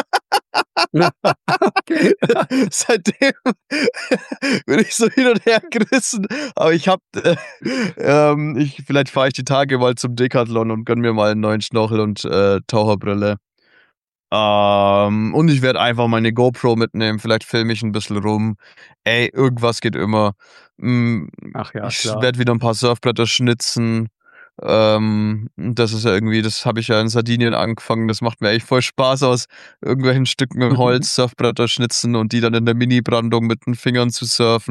Okay. Seitdem bin ich so hin und her gerissen. Aber ich hab, äh, ähm, ich, vielleicht fahre ich die Tage mal zum Decathlon und gönn mir mal einen neuen Schnorchel und äh, Taucherbrille. Ähm, und ich werde einfach meine GoPro mitnehmen. Vielleicht filme ich ein bisschen rum. Ey, irgendwas geht immer. Mm, Ach ja, Ich klar. werde wieder ein paar Surfbretter schnitzen. Ähm, das ist ja irgendwie, das habe ich ja in Sardinien angefangen. Das macht mir echt voll Spaß aus, irgendwelchen Stücken Holz Surfbretter schnitzen und die dann in der Mini-Brandung mit den Fingern zu surfen.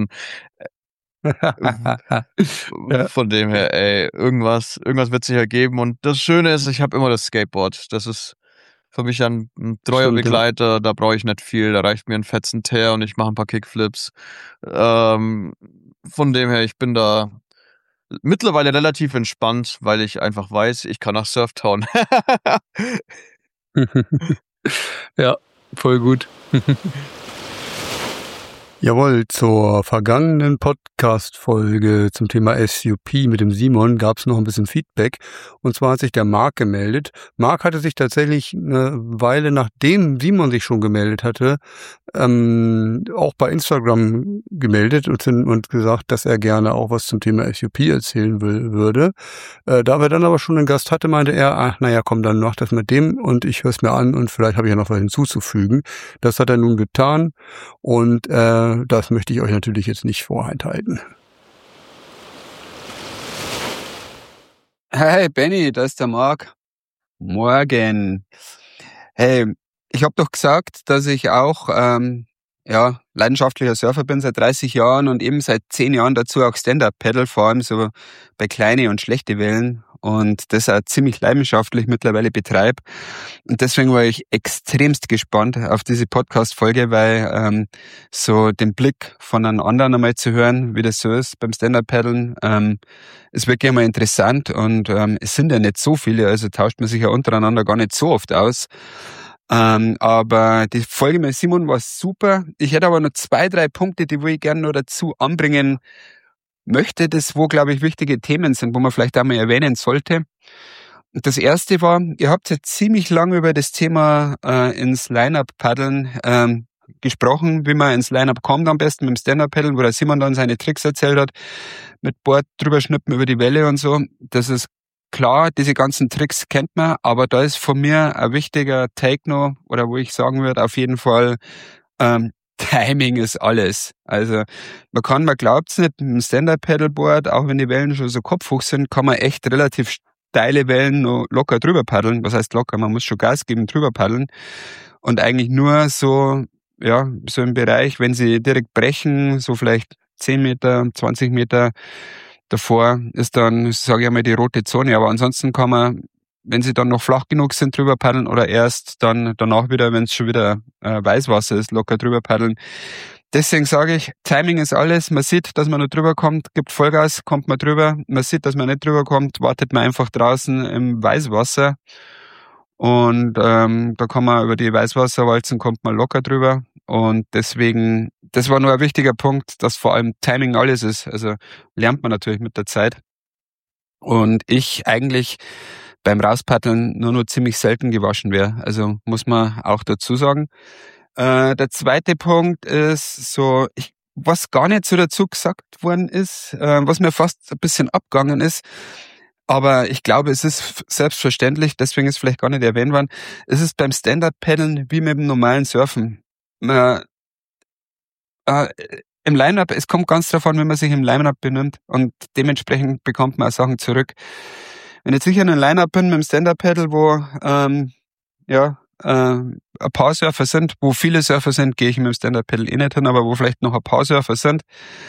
Ja, Von dem her, ey, irgendwas, irgendwas wird sich ergeben. Und das Schöne ist, ich habe immer das Skateboard. Das ist für mich ein, ein treuer stimmt, ja. Begleiter. Da brauche ich nicht viel. Da reicht mir ein fetzen Teer und ich mache ein paar Kickflips. Ähm, von dem her, ich bin da mittlerweile relativ entspannt, weil ich einfach weiß, ich kann nach Surftown. Ja, voll gut. Jawohl, zur vergangenen Podcast-Folge zum Thema S U P mit dem Simon gab es noch ein bisschen Feedback. Und zwar hat sich der Marc gemeldet. Marc hatte sich tatsächlich eine Weile, nachdem Simon sich schon gemeldet hatte, ähm, auch bei Instagram gemeldet und, und gesagt, dass er gerne auch was zum Thema S U P erzählen will, würde. Äh, da wir dann aber schon einen Gast hatte, meinte er, ach naja, komm, dann mach das mit dem und ich höre es mir an und vielleicht habe ich ja noch was hinzuzufügen. Das hat er nun getan und äh, das möchte ich euch natürlich jetzt nicht vorenthalten. Hey Benny, da ist der Marc. Morgen. Hey, ich habe doch gesagt, dass ich auch ähm, ja, leidenschaftlicher Surfer bin seit dreißig Jahren und eben seit zehn Jahren dazu auch Stand-Up-Paddle, vor allem so bei kleine und schlechte Wellen und das auch ziemlich leidenschaftlich mittlerweile betreibe. Und deswegen war ich extremst gespannt auf diese Podcast-Folge, weil ähm, so den Blick von einem anderen einmal zu hören, wie das so ist beim Stand-Up-Paddeln, ähm, ist wirklich einmal interessant und ähm, es sind ja nicht so viele, also tauscht man sich ja untereinander gar nicht so oft aus. Ähm, aber die Folge mit Simon war super. Ich hätte aber noch zwei, drei Punkte, die wo ich gerne noch dazu anbringen möchte, das wo, glaube ich, wichtige Themen sind, wo man vielleicht einmal erwähnen sollte. Das erste war, ihr habt ja ziemlich lange über das Thema äh, ins Line-Up-Paddeln ähm, gesprochen, wie man ins Line-Up kommt am besten mit dem Stand-Up-Paddeln, wo der Simon dann seine Tricks erzählt hat, mit Board drüber schnippen über die Welle und so. Das ist klar, diese ganzen Tricks kennt man, aber da ist von mir ein wichtiger Take noch, oder wo ich sagen würde, auf jeden Fall, ähm, Timing ist alles. Also man kann, man glaubt's nicht, mit dem Stand-Up-Paddleboard, auch wenn die Wellen schon so kopfhoch sind, kann man echt relativ steile Wellen noch locker drüber paddeln. Was heißt locker? Man muss schon Gas geben, drüber paddeln. Und eigentlich nur so, ja, so im Bereich, wenn sie direkt brechen, so vielleicht zehn Meter, zwanzig Meter davor ist dann, sage ich einmal, die rote Zone. Aber ansonsten kann man wenn sie dann noch flach genug sind, drüber paddeln oder erst dann danach wieder, wenn es schon wieder äh, Weißwasser ist, locker drüber paddeln. Deswegen sage ich, Timing ist alles. Man sieht, dass man noch drüber kommt, gibt Vollgas, kommt man drüber. Man sieht, dass man nicht drüber kommt, wartet man einfach draußen im Weißwasser. Und ähm, da kann man über die Weißwasserwalzen, kommt man locker drüber. Und deswegen, das war nur ein wichtiger Punkt, dass vor allem Timing alles ist. Also lernt man natürlich mit der Zeit. Und ich eigentlich beim Rauspaddeln nur noch ziemlich selten gewaschen wäre. Also muss man auch dazu sagen. Äh, der zweite Punkt ist so, ich, was gar nicht so dazu gesagt worden ist, äh, was mir fast ein bisschen abgegangen ist, aber ich glaube, es ist selbstverständlich, deswegen ist vielleicht gar nicht erwähnt worden, es ist beim Stand-Up-Paddeln wie mit dem normalen Surfen. Man, äh, im Line-Up, es kommt ganz drauf an, wenn man sich im Line-Up benimmt und dementsprechend bekommt man auch Sachen zurück. Wenn ich sicher in einem Line-Up bin mit dem Stand-Up-Paddle, wo ähm, ja äh, ein paar Surfer sind, wo viele Surfer sind, gehe ich mit dem Stand-Up-Paddle eh nicht hin, aber wo vielleicht noch ein paar Surfer sind,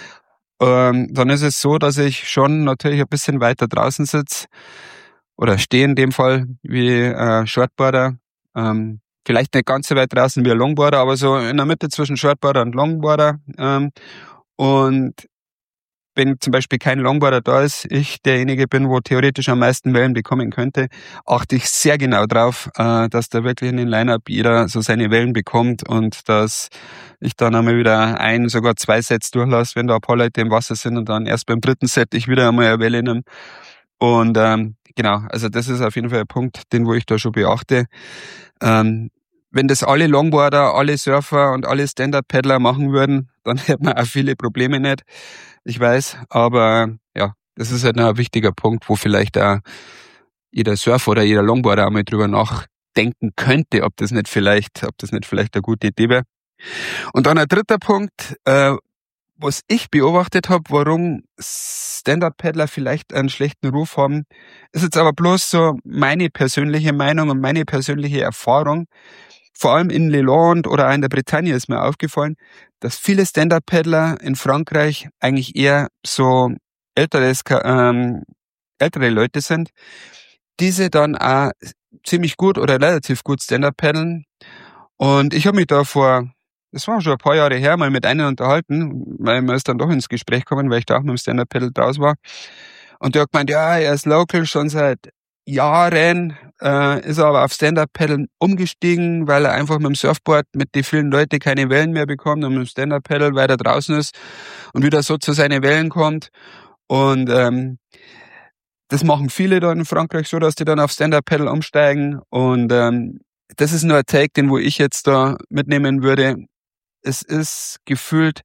ähm, dann ist es so, dass ich schon natürlich ein bisschen weiter draußen sitze oder stehe in dem Fall wie äh, Shortboarder. Ähm, vielleicht nicht ganz so weit draußen wie ein Longboarder, aber so in der Mitte zwischen Shortboarder und Longboarder. Ähm, und wenn zum Beispiel kein Longboarder da ist, ich derjenige bin, wo theoretisch am meisten Wellen bekommen könnte, achte ich sehr genau drauf, äh, dass da wirklich in den Line-Up jeder so seine Wellen bekommt und dass ich dann einmal wieder ein, sogar zwei Sets durchlasse, wenn da ein paar Leute im Wasser sind und dann erst beim dritten Set ich wieder einmal eine Welle nehme. Und ähm, genau, also das ist auf jeden Fall ein Punkt, den wo ich da schon beachte. Ähm, wenn das alle Longboarder, alle Surfer und alle Stand-Up-Paddler machen würden, dann hätten wir auch viele Probleme nicht. Ich weiß, aber ja, das ist halt noch ein wichtiger Punkt, wo vielleicht auch jeder Surfer oder jeder Longboarder einmal drüber nachdenken könnte, ob das nicht vielleicht, ob das nicht vielleicht eine gute Idee wäre. Und dann ein dritter Punkt, äh, was ich beobachtet habe, warum Stand-Up-Paddler vielleicht einen schlechten Ruf haben, ist jetzt aber bloß so meine persönliche Meinung und meine persönliche Erfahrung. Vor allem in Leland oder auch in der Bretagne ist mir aufgefallen, dass viele Stand-Up-Paddler in Frankreich eigentlich eher so älteres, ähm, ältere Leute sind, diese dann auch ziemlich gut oder relativ gut Stand-Up paddeln. Und ich habe mich da vor, das war schon ein paar Jahre her, mal mit einem unterhalten, weil wir ist dann doch ins Gespräch gekommen, weil ich da auch mit dem Stand-Up-Paddle draus war. Und der hat gemeint, ja, er ist local schon seit Jahren, äh, ist aber auf Stand-Up-Paddeln umgestiegen, weil er einfach mit dem Surfboard mit den vielen Leuten keine Wellen mehr bekommt und mit dem Stand-Up-Paddle weiter draußen ist und wieder so zu seinen Wellen kommt. Und ähm, das machen viele da in Frankreich so, dass die dann auf Stand-Up-Paddle umsteigen. Und ähm, das ist nur ein Take, den wo ich jetzt da mitnehmen würde. Es ist gefühlt,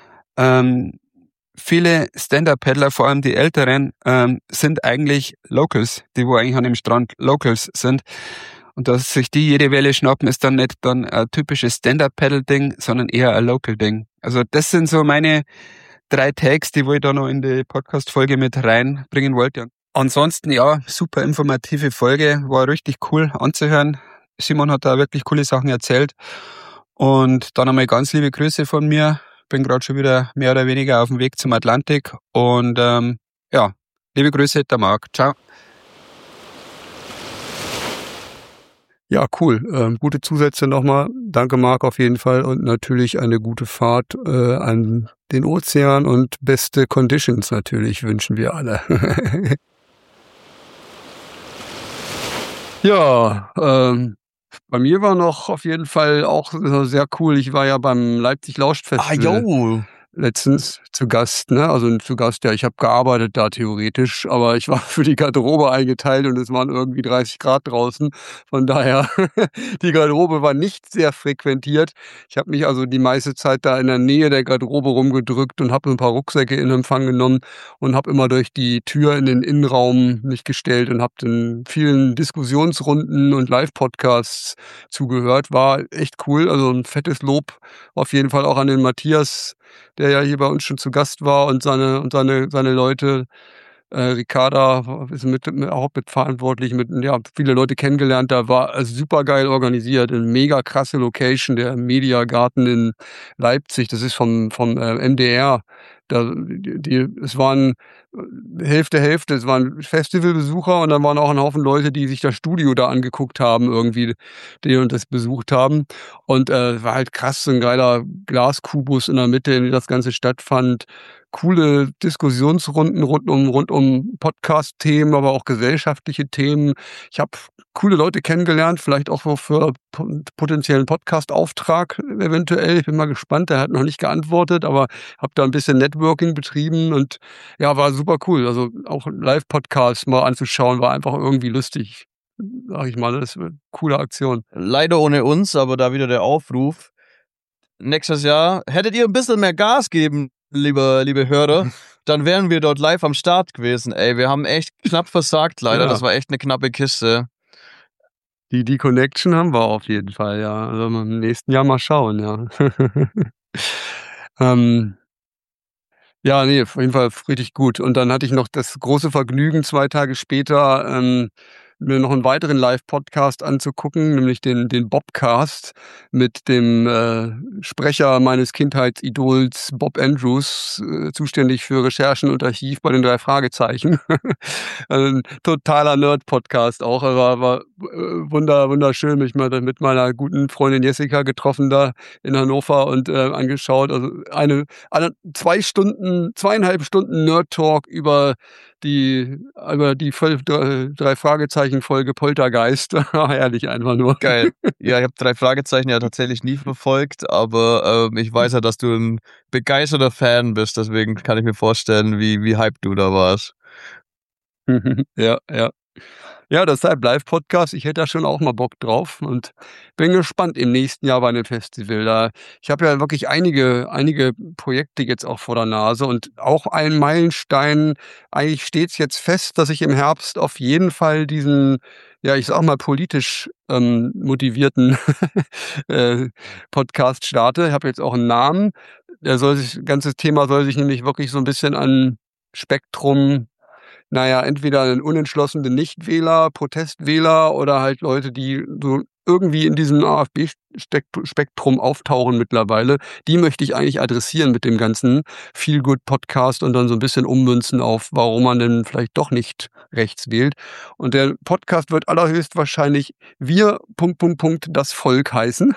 ähm, viele Stand-Up-Paddler, vor allem die Älteren, ähm, sind eigentlich Locals, die wo eigentlich an dem Strand Locals sind. Und dass sich die jede Welle schnappen, ist dann nicht dann ein typisches Stand-Up-Paddle-Ding, sondern eher ein Local-Ding. Also das sind so meine drei Takes, die wo ich da noch in die Podcast-Folge mit reinbringen wollte. Ansonsten, ja, super informative Folge, war richtig cool anzuhören. Simon hat da wirklich coole Sachen erzählt. Und dann einmal ganz liebe Grüße von mir. Bin gerade schon wieder mehr oder weniger auf dem Weg zum Atlantik. Und ähm, ja, liebe Grüße, der Marc. Ciao. Ja, cool. Ähm, gute Zusätze nochmal. Danke, Marc, auf jeden Fall. Und natürlich eine gute Fahrt äh, an den Ozean und beste Conditions natürlich wünschen wir alle. Ja, ähm, bei mir war noch auf jeden Fall auch sehr cool. Ich war ja beim Leipzig Lauscht Festival. Ah, jo. Letztens zu Gast, ne? Also zu Gast, ja, ich habe gearbeitet da theoretisch, aber ich war für die Garderobe eingeteilt und es waren irgendwie dreißig Grad draußen. Von daher, die Garderobe war nicht sehr frequentiert. Ich habe mich also die meiste Zeit da in der Nähe der Garderobe rumgedrückt und habe ein paar Rucksäcke in Empfang genommen und habe immer durch die Tür in den Innenraum mich gestellt und habe den vielen Diskussionsrunden und Live-Podcasts zugehört. War echt cool, also ein fettes Lob auf jeden Fall auch an den Matthias, der ja hier bei uns schon zu Gast war und seine und seine seine Leute. Äh, Ricarda ist mit, mit auch mitverantwortlich, mit ja viele Leute kennengelernt. Da war also super geil organisiert, eine mega krasse Location, der Mediagarten in Leipzig. Das ist vom vom äh, M D R Da, die, die, es waren Hälfte, Hälfte, es waren Festivalbesucher und dann waren auch ein Haufen Leute, die sich das Studio da angeguckt haben, irgendwie, die und das besucht haben. Und äh, war halt krass, so ein geiler Glaskubus in der Mitte, in dem das Ganze stattfand. Coole Diskussionsrunden rund um, rund um Podcast-Themen, aber auch gesellschaftliche Themen. Ich habe coole Leute kennengelernt, vielleicht auch für potenziellen Podcast-Auftrag eventuell. Ich bin mal gespannt, der hat noch nicht geantwortet, aber habe da ein bisschen Networking betrieben und ja, war super cool. Also auch Live-Podcasts mal anzuschauen, war einfach irgendwie lustig, sag ich mal. Das ist eine coole Aktion. Leider ohne uns, aber da wieder der Aufruf. Nächstes Jahr hättet ihr ein bisschen mehr Gas geben, liebe, liebe Hörer, dann wären wir dort live am Start gewesen. Ey, wir haben echt knapp versagt, leider. Ja. Das war echt eine knappe Kiste. Die, die Connection haben wir auf jeden Fall, ja. Also im nächsten Jahr mal schauen, ja. ähm, ja, nee, auf jeden Fall richtig gut. Und dann hatte ich noch das große Vergnügen, zwei Tage später ähm, mir noch einen weiteren Live-Podcast anzugucken, nämlich den, den Bobcast mit dem äh, Sprecher meines Kindheitsidols Bob Andrews, äh, zuständig für Recherchen und Archiv bei den drei Fragezeichen. Also ein totaler Nerd-Podcast auch, aber war äh, wunder, wunderschön, mich mal mit meiner guten Freundin Jessica getroffen da in Hannover und äh, angeschaut. Also eine, eine zwei Stunden, zweieinhalb Stunden Nerd-Talk über die über die drei, drei Fragezeichen Folge Poltergeist. Herrlich einfach nur. Geil. Ja, ich habe drei Fragezeichen ja tatsächlich nie verfolgt, aber ähm, ich weiß ja, dass du ein begeisterter Fan bist, deswegen kann ich mir vorstellen, wie, wie hyped du da warst. Ja, ja. Ja, deshalb Live-Podcast, ich hätte da schon auch mal Bock drauf und bin gespannt im nächsten Jahr bei einem Festival. Da, ich habe ja wirklich einige, einige Projekte jetzt auch vor der Nase und auch ein Meilenstein. Eigentlich steht es jetzt fest, dass ich im Herbst auf jeden Fall diesen, ja, ich sag mal, politisch ähm, motivierten äh, Podcast starte. Ich habe jetzt auch einen Namen. Der soll sich, das ganze Thema soll sich nämlich wirklich so ein bisschen an Spektrum, naja, entweder einen unentschlossenen Nichtwähler, Protestwähler oder halt Leute, die so irgendwie in diesem AfD-Spektrum auftauchen mittlerweile. Die möchte ich eigentlich adressieren mit dem ganzen Feel-Good-Podcast und dann so ein bisschen ummünzen auf, warum man denn vielleicht doch nicht rechts wählt. Und der Podcast wird allerhöchstwahrscheinlich Wir, Punkt, Punkt, Punkt, das Volk heißen.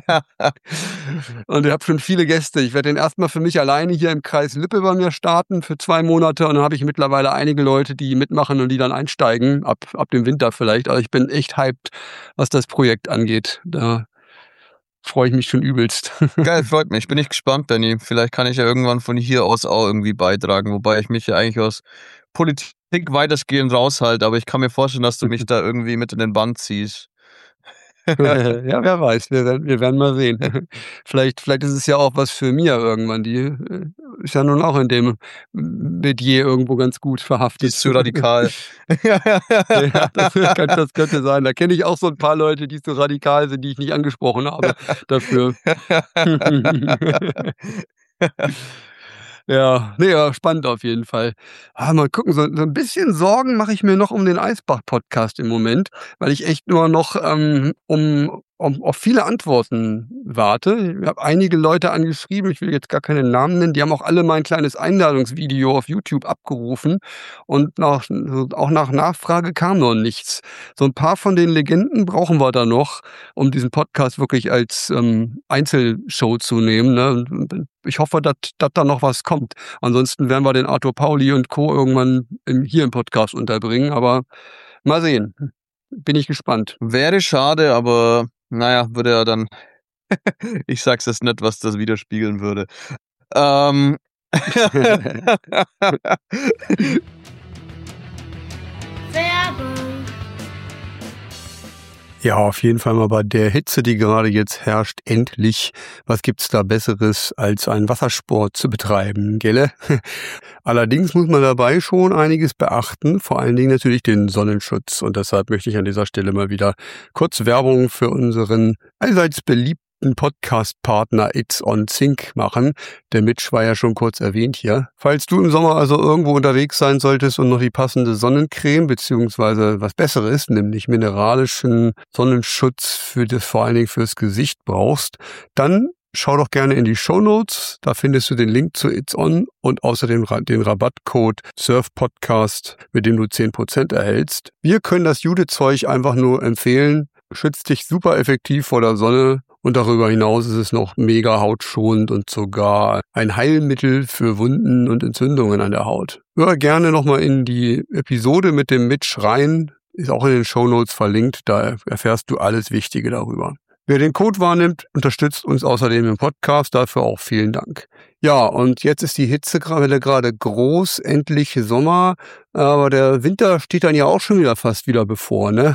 Und ich habe schon viele Gäste. Ich werde den erstmal für mich alleine hier im Kreis Lippe bei mir starten für zwei Monate und dann habe ich mittlerweile einige Leute, die mitmachen und die dann einsteigen, ab, ab dem Winter vielleicht. Also ich bin echt hyped, was das Projekt angeht. Da freue ich mich schon übelst. Geil, freut mich. Bin ich gespannt, Benny. Vielleicht kann ich ja irgendwann von hier aus auch irgendwie beitragen, wobei ich mich ja eigentlich aus Politik weitestgehend raushalte, aber ich kann mir vorstellen, dass du mich da irgendwie mit in den Bann ziehst. Ja, wer weiß, wir werden, wir werden mal sehen. Vielleicht, vielleicht ist es ja auch was für Mia irgendwann. Die äh, ist ja nun auch in dem Metier irgendwo ganz gut verhaftet. Die ist zu radikal. Ja, das, kann, das könnte sein. Da kenne ich auch so ein paar Leute, die so radikal sind, die ich nicht angesprochen habe dafür. Ja, nee, ja, spannend auf jeden Fall. Ah, mal gucken, so, so ein bisschen Sorgen mache ich mir noch um den Eisbach-Podcast im Moment, weil ich echt nur noch ähm, um, um auf viele Antworten warte. Ich habe einige Leute angeschrieben, ich will jetzt gar keine Namen nennen, die haben auch alle mein kleines Einladungsvideo auf YouTube abgerufen und nach, auch nach Nachfrage kam noch nichts. So ein paar von den Legenden brauchen wir da noch, um diesen Podcast wirklich als ähm, Einzelshow zu nehmen. Ne? Und ich hoffe, dass, dass da noch was kommt. Ansonsten werden wir den Arthur Pauli und Co. irgendwann im, hier im Podcast unterbringen, aber mal sehen. Bin ich gespannt. Wäre schade, aber naja, würde ja dann, ich sag's jetzt nicht, was das widerspiegeln würde. Ähm. Werbung. Ja, auf jeden Fall mal bei der Hitze, die gerade jetzt herrscht, endlich, was gibt's da Besseres, als einen Wassersport zu betreiben, gell? Allerdings muss man dabei schon einiges beachten, vor allen Dingen natürlich den Sonnenschutz. Und deshalb möchte ich an dieser Stelle mal wieder kurz Werbung für unseren allseits beliebten Podcast-Partner It's on Sync machen. Der Mitch war ja schon kurz erwähnt hier. Falls du im Sommer also irgendwo unterwegs sein solltest und noch die passende Sonnencreme beziehungsweise was Besseres, nämlich mineralischen Sonnenschutz für das, vor allen Dingen fürs Gesicht brauchst, dann schau doch gerne in die Shownotes. Da findest du den Link zu It's On und außerdem den Rabattcode SurfPodcast, mit dem du zehn Prozent erhältst. Wir können das Jude-Zeug einfach nur empfehlen. Schützt dich super effektiv vor der Sonne. Und darüber hinaus ist es noch mega hautschonend und sogar ein Heilmittel für Wunden und Entzündungen an der Haut. Hör gerne nochmal in die Episode mit dem Mitch rein. Ist auch in den Shownotes verlinkt. Da erfährst du alles Wichtige darüber. Wer den Code wahrnimmt, unterstützt uns außerdem im Podcast. Dafür auch vielen Dank. Ja, und jetzt ist die Hitzewelle gerade groß, endlich Sommer, aber der Winter steht dann ja auch schon wieder fast wieder bevor, ne?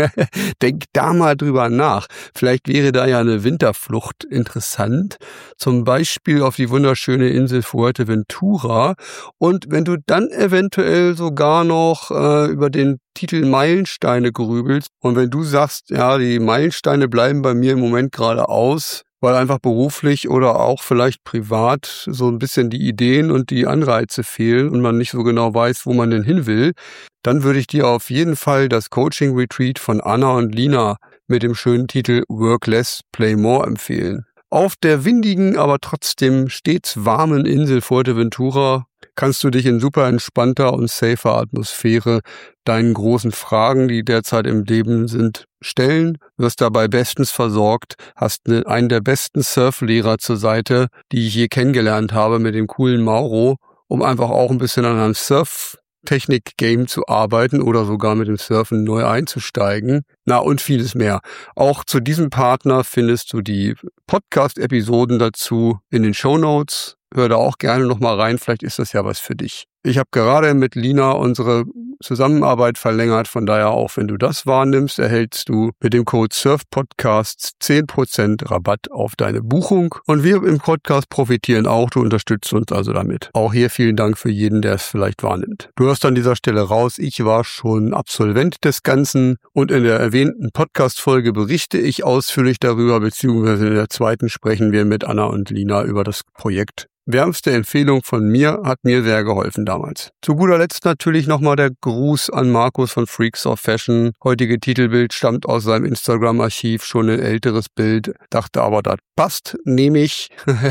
Denk da mal drüber nach. Vielleicht wäre da ja eine Winterflucht interessant, zum Beispiel auf die wunderschöne Insel Fuerteventura. Und wenn du dann eventuell sogar noch äh, über den Titel Meilensteine grübelst und wenn du sagst, ja, die Meilensteine bleiben bei mir im Moment gerade aus, weil einfach beruflich oder auch vielleicht privat so ein bisschen die Ideen und die Anreize fehlen und man nicht so genau weiß, wo man denn hin will, dann würde ich dir auf jeden Fall das Coaching-Retreat von Anna und Lina mit dem schönen Titel Work Less, Play More empfehlen. Auf der windigen, aber trotzdem stets warmen Insel Fuerteventura kannst du dich in super entspannter und safer Atmosphäre deinen großen Fragen, die derzeit im Leben sind, stellen, wirst dabei bestens versorgt, hast ne, einen der besten Surflehrer zur Seite, die ich je kennengelernt habe mit dem coolen Mauro, um einfach auch ein bisschen an einem Surf-Technik-Game zu arbeiten oder sogar mit dem Surfen neu einzusteigen. Na, und vieles mehr. Auch zu diesem Partner findest du die Podcast-Episoden dazu in den Shownotes. Hör da auch gerne nochmal rein, vielleicht ist das ja was für dich. Ich habe gerade mit Lina unsere Zusammenarbeit verlängert, von daher auch, wenn du das wahrnimmst, erhältst du mit dem Code SurfPodcasts zehn Prozent Rabatt auf deine Buchung. Und wir im Podcast profitieren auch, du unterstützt uns also damit. Auch hier vielen Dank für jeden, der es vielleicht wahrnimmt. Du hörst an dieser Stelle raus, ich war schon Absolvent des Ganzen und in der erwähnten Podcast-Folge berichte ich ausführlich darüber, beziehungsweise in der zweiten sprechen wir mit Anna und Lina über das Projekt. Wärmste Empfehlung von mir, hat mir sehr geholfen damals. Zu guter Letzt natürlich nochmal der Gruß an Markus von Freaks of Fashion. Heutige Titelbild stammt aus seinem Instagram-Archiv, schon ein älteres Bild. Dachte aber, das passt, nehme ich.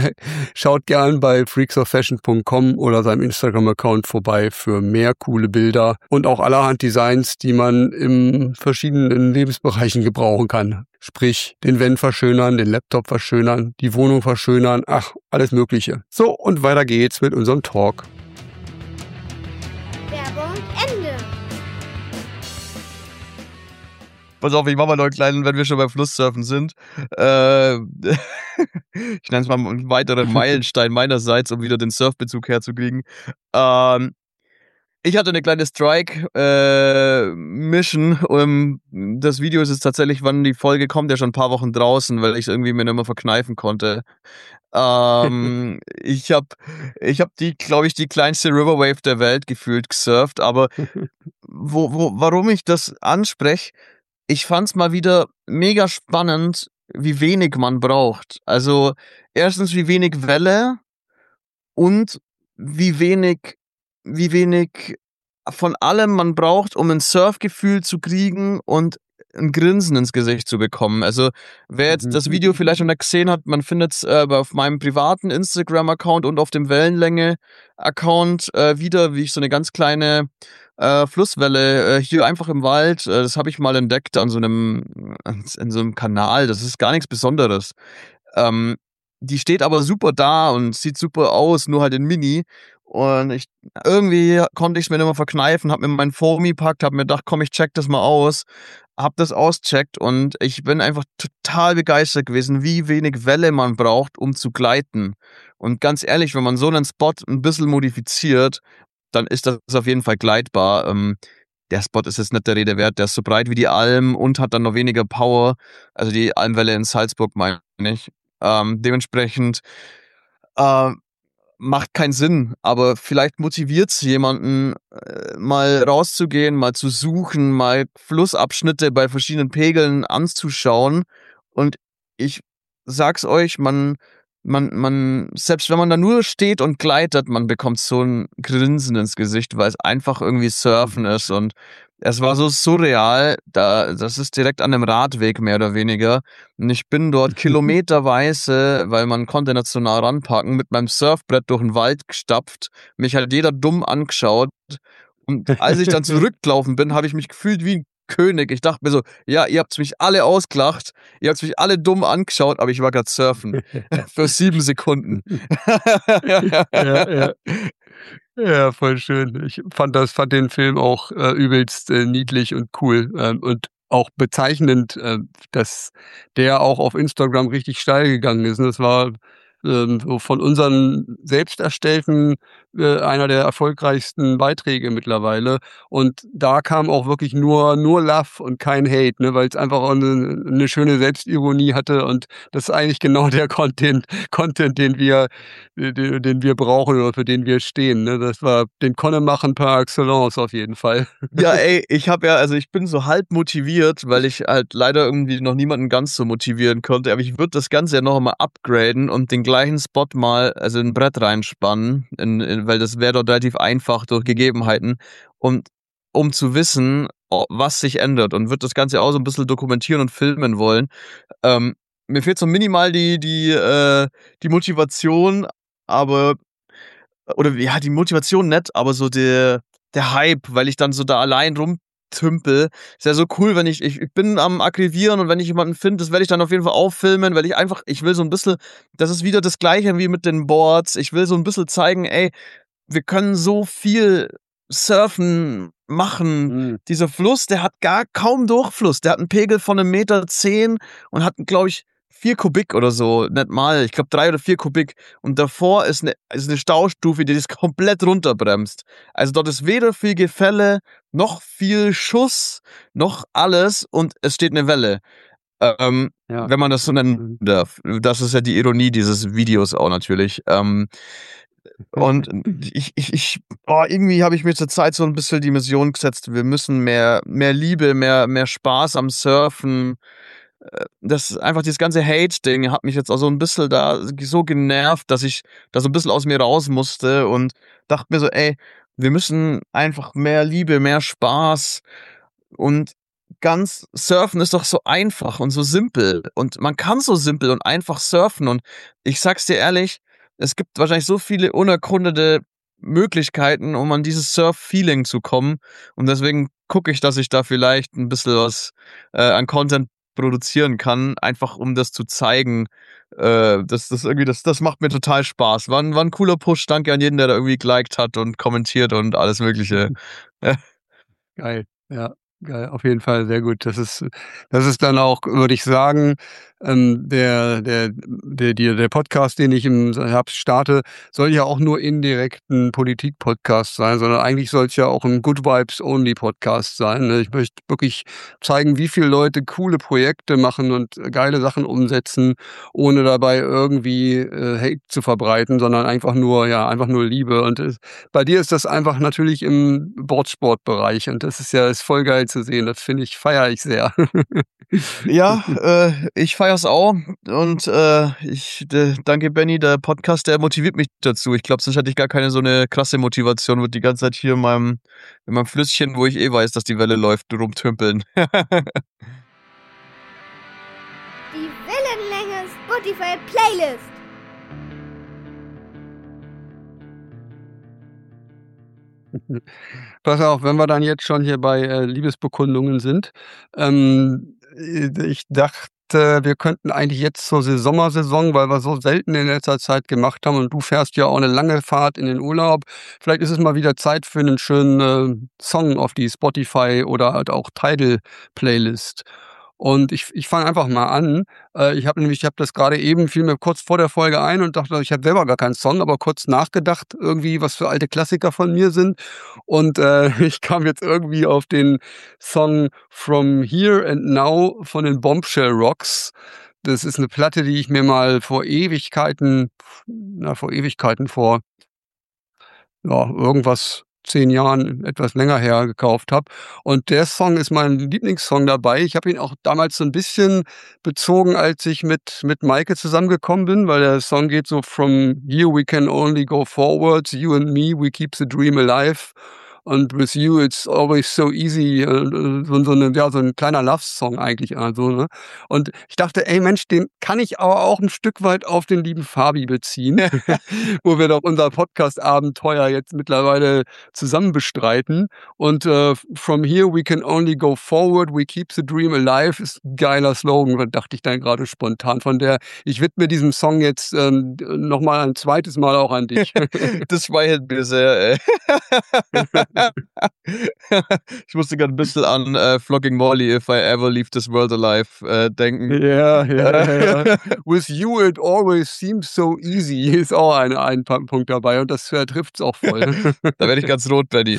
Schaut gern bei freaks of fashion punkt com oder seinem Instagram-Account vorbei für mehr coole Bilder und auch allerhand Designs, die man in verschiedenen Lebensbereichen gebrauchen kann. Sprich, den Van verschönern, den Laptop verschönern, die Wohnung verschönern, ach, alles Mögliche. So, und weiter geht's mit unserem Talk. Werbung Ende. Pass auf, ich mach mal noch einen kleinen, wenn wir schon beim Flusssurfen sind. Äh, ich nenne es mal einen weiteren Meilenstein meinerseits, um wieder den Surfbezug herzukriegen. Ähm, Ich hatte eine kleine Strike-Mission. Äh, um, das Video ist jetzt tatsächlich, wann die Folge kommt, ja schon ein paar Wochen draußen, weil ich es irgendwie mir nicht mehr verkneifen konnte. Ähm, ich habe ich hab die, glaube ich, die kleinste Riverwave der Welt gefühlt gesurft, aber wo, wo, warum ich das anspreche, ich fand's mal wieder mega spannend, wie wenig man braucht. Also erstens, wie wenig Welle und wie wenig wie wenig von allem man braucht, um ein Surfgefühl zu kriegen und ein Grinsen ins Gesicht zu bekommen. Also wer jetzt das Video vielleicht noch nicht gesehen hat, man findet es äh, auf meinem privaten Instagram-Account und auf dem Wellenlänge-Account äh, wieder, wie ich so eine ganz kleine äh, Flusswelle äh, hier einfach im Wald, äh, das habe ich mal entdeckt an so einem in so einem Kanal, das ist gar nichts Besonderes. Ähm, die steht aber super da und sieht super aus, nur halt in Mini. Und ich irgendwie konnte ich es mir nicht mehr verkneifen, hab mir meinen Foamy packt, hab mir gedacht, komm, ich check das mal aus, hab das auscheckt und ich bin einfach total begeistert gewesen, wie wenig Welle man braucht, um zu gleiten. Und ganz ehrlich, wenn man so einen Spot ein bisschen modifiziert, dann ist das auf jeden Fall gleitbar. Ähm, der Spot ist jetzt nicht der Rede wert, der ist so breit wie die Alm und hat dann noch weniger Power, also die Almwelle in Salzburg meine ich. Ähm, dementsprechend äh, macht keinen Sinn, aber vielleicht motiviert es jemanden, äh, mal rauszugehen, mal zu suchen, mal Flussabschnitte bei verschiedenen Pegeln anzuschauen. Und ich sag's euch, man, man, man, selbst wenn man da nur steht und gleitet, man bekommt so ein Grinsen ins Gesicht, weil es einfach irgendwie Surfen ist und es war so surreal, da, das ist direkt an einem Radweg mehr oder weniger. Und ich bin dort kilometerweise, weil man konnte nicht so nah ranpacken, mit meinem Surfbrett durch den Wald gestapft. Mich hat jeder dumm angeschaut. Und als ich dann zurückgelaufen bin, habe ich mich gefühlt wie ein König. Ich dachte mir so, ja, ihr habt mich alle ausgelacht, ihr habt mich alle dumm angeschaut, aber ich war gerade surfen. Für sieben Sekunden. ja, ja. Ja, voll schön. Ich fand das, fand den Film auch äh, übelst äh, niedlich und cool ähm, und auch bezeichnend, äh, dass der auch auf Instagram richtig steil gegangen ist. Und das war ähm, so von unseren selbst erstellten äh, einer der erfolgreichsten Beiträge mittlerweile. Und da kam auch wirklich nur nur Love und kein Hate, ne, weil es einfach auch eine, eine schöne Selbstironie hatte. Und das ist eigentlich genau der Content, Content, den wir den, den wir brauchen oder für den wir stehen. Ne? Das war den Konne machen par excellence auf jeden Fall. Ja, ey, ich habe ja, also ich bin so halb motiviert, weil ich halt leider irgendwie noch niemanden ganz so motivieren konnte, aber ich würde das Ganze ja noch einmal upgraden und den gleichen Spot mal, also in ein Brett reinspannen, in, in, weil das wäre dort relativ einfach durch Gegebenheiten und um zu wissen, o- was sich ändert und würde das Ganze auch so ein bisschen dokumentieren und filmen wollen. Ähm, mir fehlt so minimal die, die, äh, die Motivation, aber oder ja, die Motivation nett, aber so der, der Hype, weil ich dann so da allein rumtümpel. Ist ja so cool, wenn ich, ich, ich bin am Akquirieren und wenn ich jemanden finde, das werde ich dann auf jeden Fall auffilmen, weil ich einfach, ich will so ein bisschen, das ist wieder das Gleiche wie mit den Boards. Ich will so ein bisschen zeigen, ey, wir können so viel surfen, machen. Mhm. Dieser Fluss, der hat gar kaum Durchfluss. Der hat einen Pegel von einem Meter zehn und hat, glaube ich, vier Kubik oder so. Nicht mal. Ich glaube, drei oder vier Kubik. Und davor ist eine, ist eine Staustufe, die das komplett runterbremst. Also dort ist weder viel Gefälle, noch viel Schuss, noch alles und es steht eine Welle. Ähm, Ja. wenn man das so nennen darf. Das ist ja die Ironie dieses Videos auch natürlich. Ähm, und ich, ich, ich, oh, irgendwie habe ich mir zur Zeit so ein bisschen die Mission gesetzt, wir müssen mehr, mehr Liebe, mehr, mehr Spaß am Surfen. Äh, Das einfach dieses ganze Hate-Ding hat mich jetzt auch so ein bisschen da so genervt, dass ich da so ein bisschen aus mir raus musste und dachte mir so, ey, wir müssen einfach mehr Liebe, mehr Spaß und ganz surfen ist doch so einfach und so simpel und man kann so simpel und einfach surfen und ich sag's dir ehrlich, es gibt wahrscheinlich so viele unerkundete Möglichkeiten, um an dieses Surf-Feeling zu kommen und deswegen gucke ich, dass ich da vielleicht ein bisschen was äh, an Content produzieren kann, einfach um das zu zeigen. Äh, das, das irgendwie, das, das macht mir total Spaß. War ein, war ein cooler Push. Danke an jeden, der da irgendwie geliked hat und kommentiert und alles Mögliche. Geil, ja, geil, auf jeden Fall sehr gut. Das ist, das ist dann auch, würde ich sagen, ähm, der, der, der, der, der Podcast, den ich im Herbst starte, soll ja auch nur indirekt ein Politik-Podcast sein, sondern eigentlich soll es ja auch ein Good Vibes-Only-Podcast sein. Ne? Ich möchte wirklich zeigen, wie viele Leute coole Projekte machen und geile Sachen umsetzen, ohne dabei irgendwie äh, Hate zu verbreiten, sondern einfach nur, ja, einfach nur Liebe. Und es, bei dir ist das einfach natürlich im Boardsportbereich und das ist ja ist voll geil zu sehen. Das finde ich, feiere ich sehr. Ja, äh, ich feier's auch und äh, ich äh, danke Benny, der Podcast, der motiviert mich dazu. Ich glaube, sonst hätte ich gar keine so eine krasse Motivation, würde die ganze Zeit hier in meinem, in meinem Flüsschen, wo ich eh weiß, dass die Welle läuft, rumtümpeln. Die Wellenlänge Spotify Playlist. Pass auf, wenn wir dann jetzt schon hier bei äh, Liebesbekundungen sind. Ähm, ich dachte, wir könnten eigentlich jetzt zur Sommersaison, weil wir so selten in letzter Zeit gemacht haben und du fährst ja auch eine lange Fahrt in den Urlaub. Vielleicht ist es mal wieder Zeit für einen schönen äh, Song auf die Spotify oder halt auch Tidal Playlist. Und ich, ich fange einfach mal an. Äh, ich habe nämlich, ich habe das gerade eben, fiel mir kurz vor der Folge ein und dachte, ich habe selber gar keinen Song, aber kurz nachgedacht, irgendwie, was für alte Klassiker von mir sind. Und äh, ich kam jetzt irgendwie auf den Song From Here and Now von den Bombshell Rocks. Das ist eine Platte, die ich mir mal vor Ewigkeiten, na, vor Ewigkeiten, vor ja, irgendwas zehn Jahren, etwas länger her gekauft habe. Und der Song ist mein Lieblingssong dabei. Ich habe ihn auch damals so ein bisschen bezogen, als ich mit, mit Maike zusammengekommen bin, weil der Song geht so: From here we can only go forwards, you and me, we keep the dream alive. und With You It's Always So Easy, äh, so, so, eine, ja, so ein kleiner Love-Song eigentlich. Also, ne? Und ich dachte, ey Mensch, den kann ich aber auch ein Stück weit auf den lieben Fabi beziehen, wo wir doch unser Podcast-Abenteuer jetzt mittlerweile zusammen bestreiten. Und äh, From Here We Can Only Go Forward, We Keep the Dream Alive ist ein geiler Slogan, dachte ich dann gerade spontan. Von der, ich widme diesem Song jetzt ähm, nochmal ein zweites Mal auch an dich. Das schmeichelt mir sehr, ey. Ich musste gerade ein bisschen an äh, Flogging Molly, If I Ever Leave This World Alive äh, denken. Ja, ja, ja, ja. With You It Always Seems So Easy ist auch ein, ein Punkt dabei und das äh, trifft es auch voll. Da werde ich ganz rot, Benny.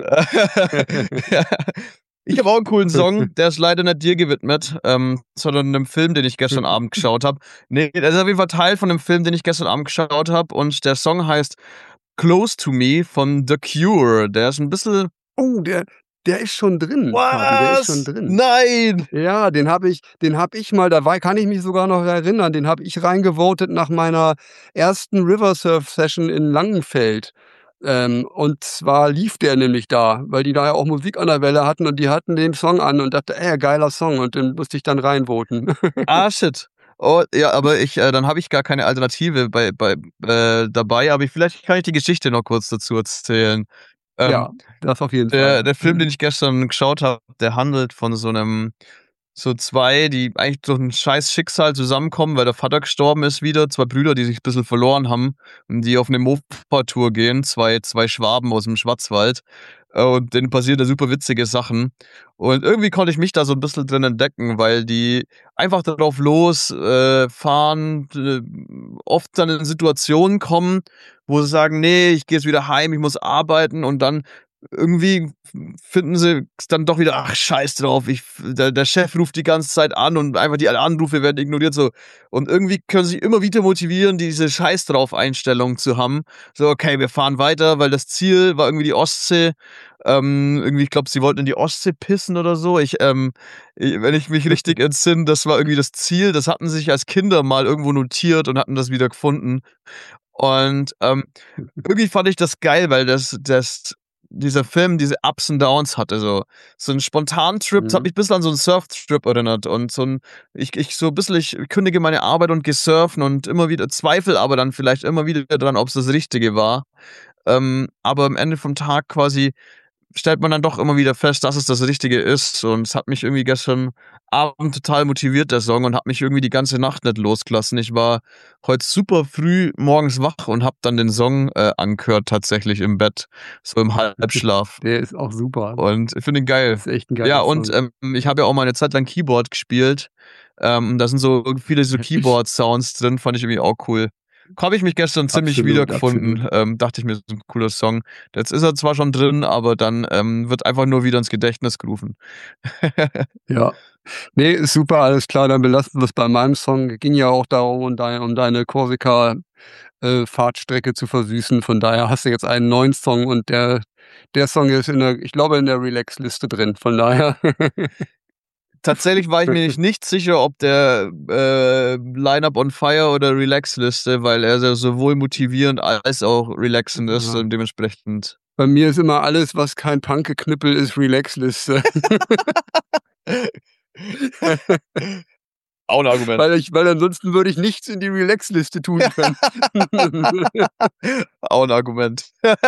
Ich habe auch einen coolen Song, der ist leider nicht dir gewidmet, ähm, sondern einem Film, den ich gestern Abend geschaut habe. Nee, der ist auf jeden Fall Teil von einem Film, den ich gestern Abend geschaut habe und der Song heißt Close to Me von The Cure. Der ist ein bisschen... Oh, der... Der ist schon drin. Was? Fabi, der ist schon drin. Nein! Ja, den habe ich, den habe ich mal, dabei kann ich mich sogar noch erinnern, den habe ich reingevotet nach meiner ersten Riversurf-Session in Langenfeld. Ähm, und zwar lief der nämlich da, weil die da ja auch Musik an der Welle hatten und die hatten den Song an und dachte, ey, geiler Song und den musste ich dann reinvoten. Ah, shit. Oh, ja, aber ich, äh, dann habe ich gar keine Alternative bei, bei, äh, dabei, aber ich, vielleicht kann ich die Geschichte noch kurz dazu erzählen. Ähm, ja, das auf jeden der, Fall. Der Film, den ich gestern geschaut habe, der handelt von so einem, so zwei, die eigentlich durch ein scheiß Schicksal zusammenkommen, weil der Vater gestorben ist wieder, zwei Brüder, die sich ein bisschen verloren haben und die auf eine Mofa-Tour gehen, zwei, zwei Schwaben aus dem Schwarzwald und denen passieren da super witzige Sachen und irgendwie konnte ich mich da so ein bisschen drin entdecken, weil die einfach darauf los äh, fahren, äh, oft dann in Situationen kommen, wo sie sagen, nee, ich gehe jetzt wieder heim, ich muss arbeiten und dann irgendwie finden sie dann doch wieder, ach, scheiß drauf, ich, der, der Chef ruft die ganze Zeit an und einfach die Anrufe werden ignoriert so. Und irgendwie können sie sich immer wieder motivieren, diese Scheiß drauf Einstellung zu haben. So, okay, wir fahren weiter, weil das Ziel war irgendwie die Ostsee. Ähm, irgendwie, ich glaube, sie wollten in die Ostsee pissen oder so. Ich, ähm, ich, wenn ich mich richtig entsinne, das war irgendwie das Ziel. Das hatten sie sich als Kinder mal irgendwo notiert und hatten das wieder gefunden. Und ähm, irgendwie fand ich das geil, weil das, das dieser Film diese Ups und Downs hatte, so so ein spontanen Trip, das hat Mhm. mich ein bisschen an so einen Surf-Trip erinnert und so ein, ich, ich so ein bisschen, ich kündige meine Arbeit und gehe surfen und immer wieder zweifle aber dann vielleicht immer wieder dran, ob es das Richtige war. Ähm, aber am Ende vom Tag quasi stellt man dann doch immer wieder fest, dass es das Richtige ist und es hat mich irgendwie gestern Abend total motiviert, der Song, und hat mich irgendwie die ganze Nacht nicht losgelassen. Ich war heute super früh morgens wach und hab dann den Song äh, angehört tatsächlich im Bett, so im Halbschlaf. Der ist auch super. Und ich finde ihn geil. Das ist echt ein geiler Ja, und Song. ähm, ich habe ja auch mal eine Zeit lang Keyboard gespielt. Ähm, da sind so viele so Keyboard-Sounds drin, fand ich irgendwie auch cool. Habe ich mich gestern ziemlich Absolut, wiedergefunden. Ähm, dachte ich mir, das ist ein cooler Song. Jetzt ist er zwar schon drin, aber dann ähm, wird einfach nur wieder ins Gedächtnis gerufen. Ja. Nee, ist super, alles klar, dann belassen wir es bei meinem Song. Ging ja auch darum, um deine, um deine Korsika-Fahrtstrecke zu versüßen. Von daher hast du jetzt einen neuen Song und der, der Song ist in der, ich glaube, in der Relax-Liste drin. Von daher. Tatsächlich war ich mir nicht, nicht sicher, ob der äh, Line-Up on Fire oder Relax-Liste, weil er so- sowohl motivierend als auch relaxend ist Ja. und dementsprechend. Bei mir ist immer alles, was kein Punkgeknüppel ist, Relax-Liste. Auch ein Argument. weil, ich, weil ansonsten würde ich nichts in die Relax-Liste tun können. Auch ein Argument.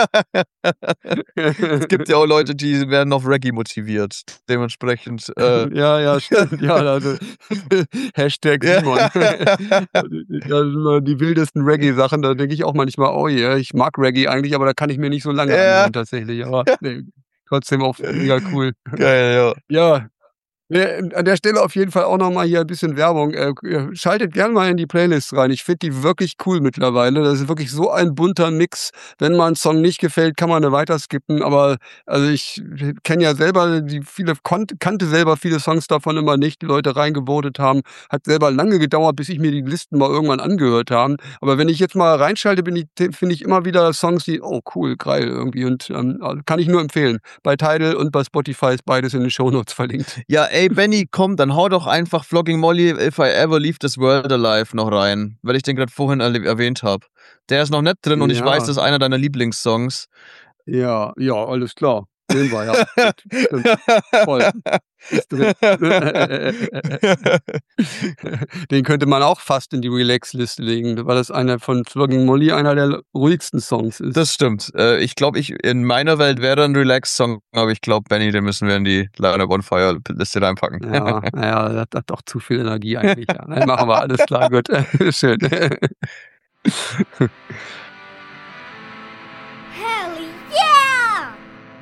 Es gibt ja auch Leute, die werden auf Reggae motiviert. Dementsprechend. Äh, ja, ja, stimmt. Ja, also Hashtag Simon. Ja. Das sind immer die wildesten Reggae-Sachen. Da denke ich auch manchmal, oh ja, ich mag Reggae eigentlich, aber da kann ich mir nicht so lange Ja. anhören tatsächlich. Aber nee, trotzdem auch mega cool. Geil, ja. Ja. Ja, an der Stelle auf jeden Fall auch nochmal hier ein bisschen Werbung. Äh, Schaltet gerne mal in die Playlist rein. Ich finde die wirklich cool mittlerweile. Das ist wirklich so ein bunter Mix. Wenn mal ein Song nicht gefällt, kann man eine weiter skippen. Aber also ich kenne ja selber, die viele kon- kannte selber viele Songs davon immer nicht, die Leute reingevotet haben. Hat selber lange gedauert, bis ich mir die Listen mal irgendwann angehört habe. Aber wenn ich jetzt mal reinschalte, bin ich, finde ich immer wieder Songs, die, oh cool, geil irgendwie. Und ähm, also kann ich nur empfehlen. Bei Tidal und bei Spotify ist beides in den Shownotes verlinkt. Ja, ey, Benny, komm, dann hau doch einfach Flogging Molly, If I Ever Leave This World Alive noch rein, weil ich den gerade vorhin erle- erwähnt habe. Der ist noch nicht drin und ich Ja. weiß, das ist einer deiner Lieblingssongs. Ja, ja, alles klar. Nehmen wir, ja. Stimmt. Voll. Ist drin. Den könnte man auch fast in die Relax-Liste legen, weil das einer von Flogging Molly einer der ruhigsten Songs ist. Das stimmt. Äh, ich glaube, ich in meiner Welt wäre ein Relax-Song, aber ich glaube, Benny, den müssen wir in die Line Up on Fire-Liste reinpacken. Ja, ja, das hat doch zu viel Energie eigentlich. Ja. Nein, machen wir, alles klar, gut. Schön. Hell yeah!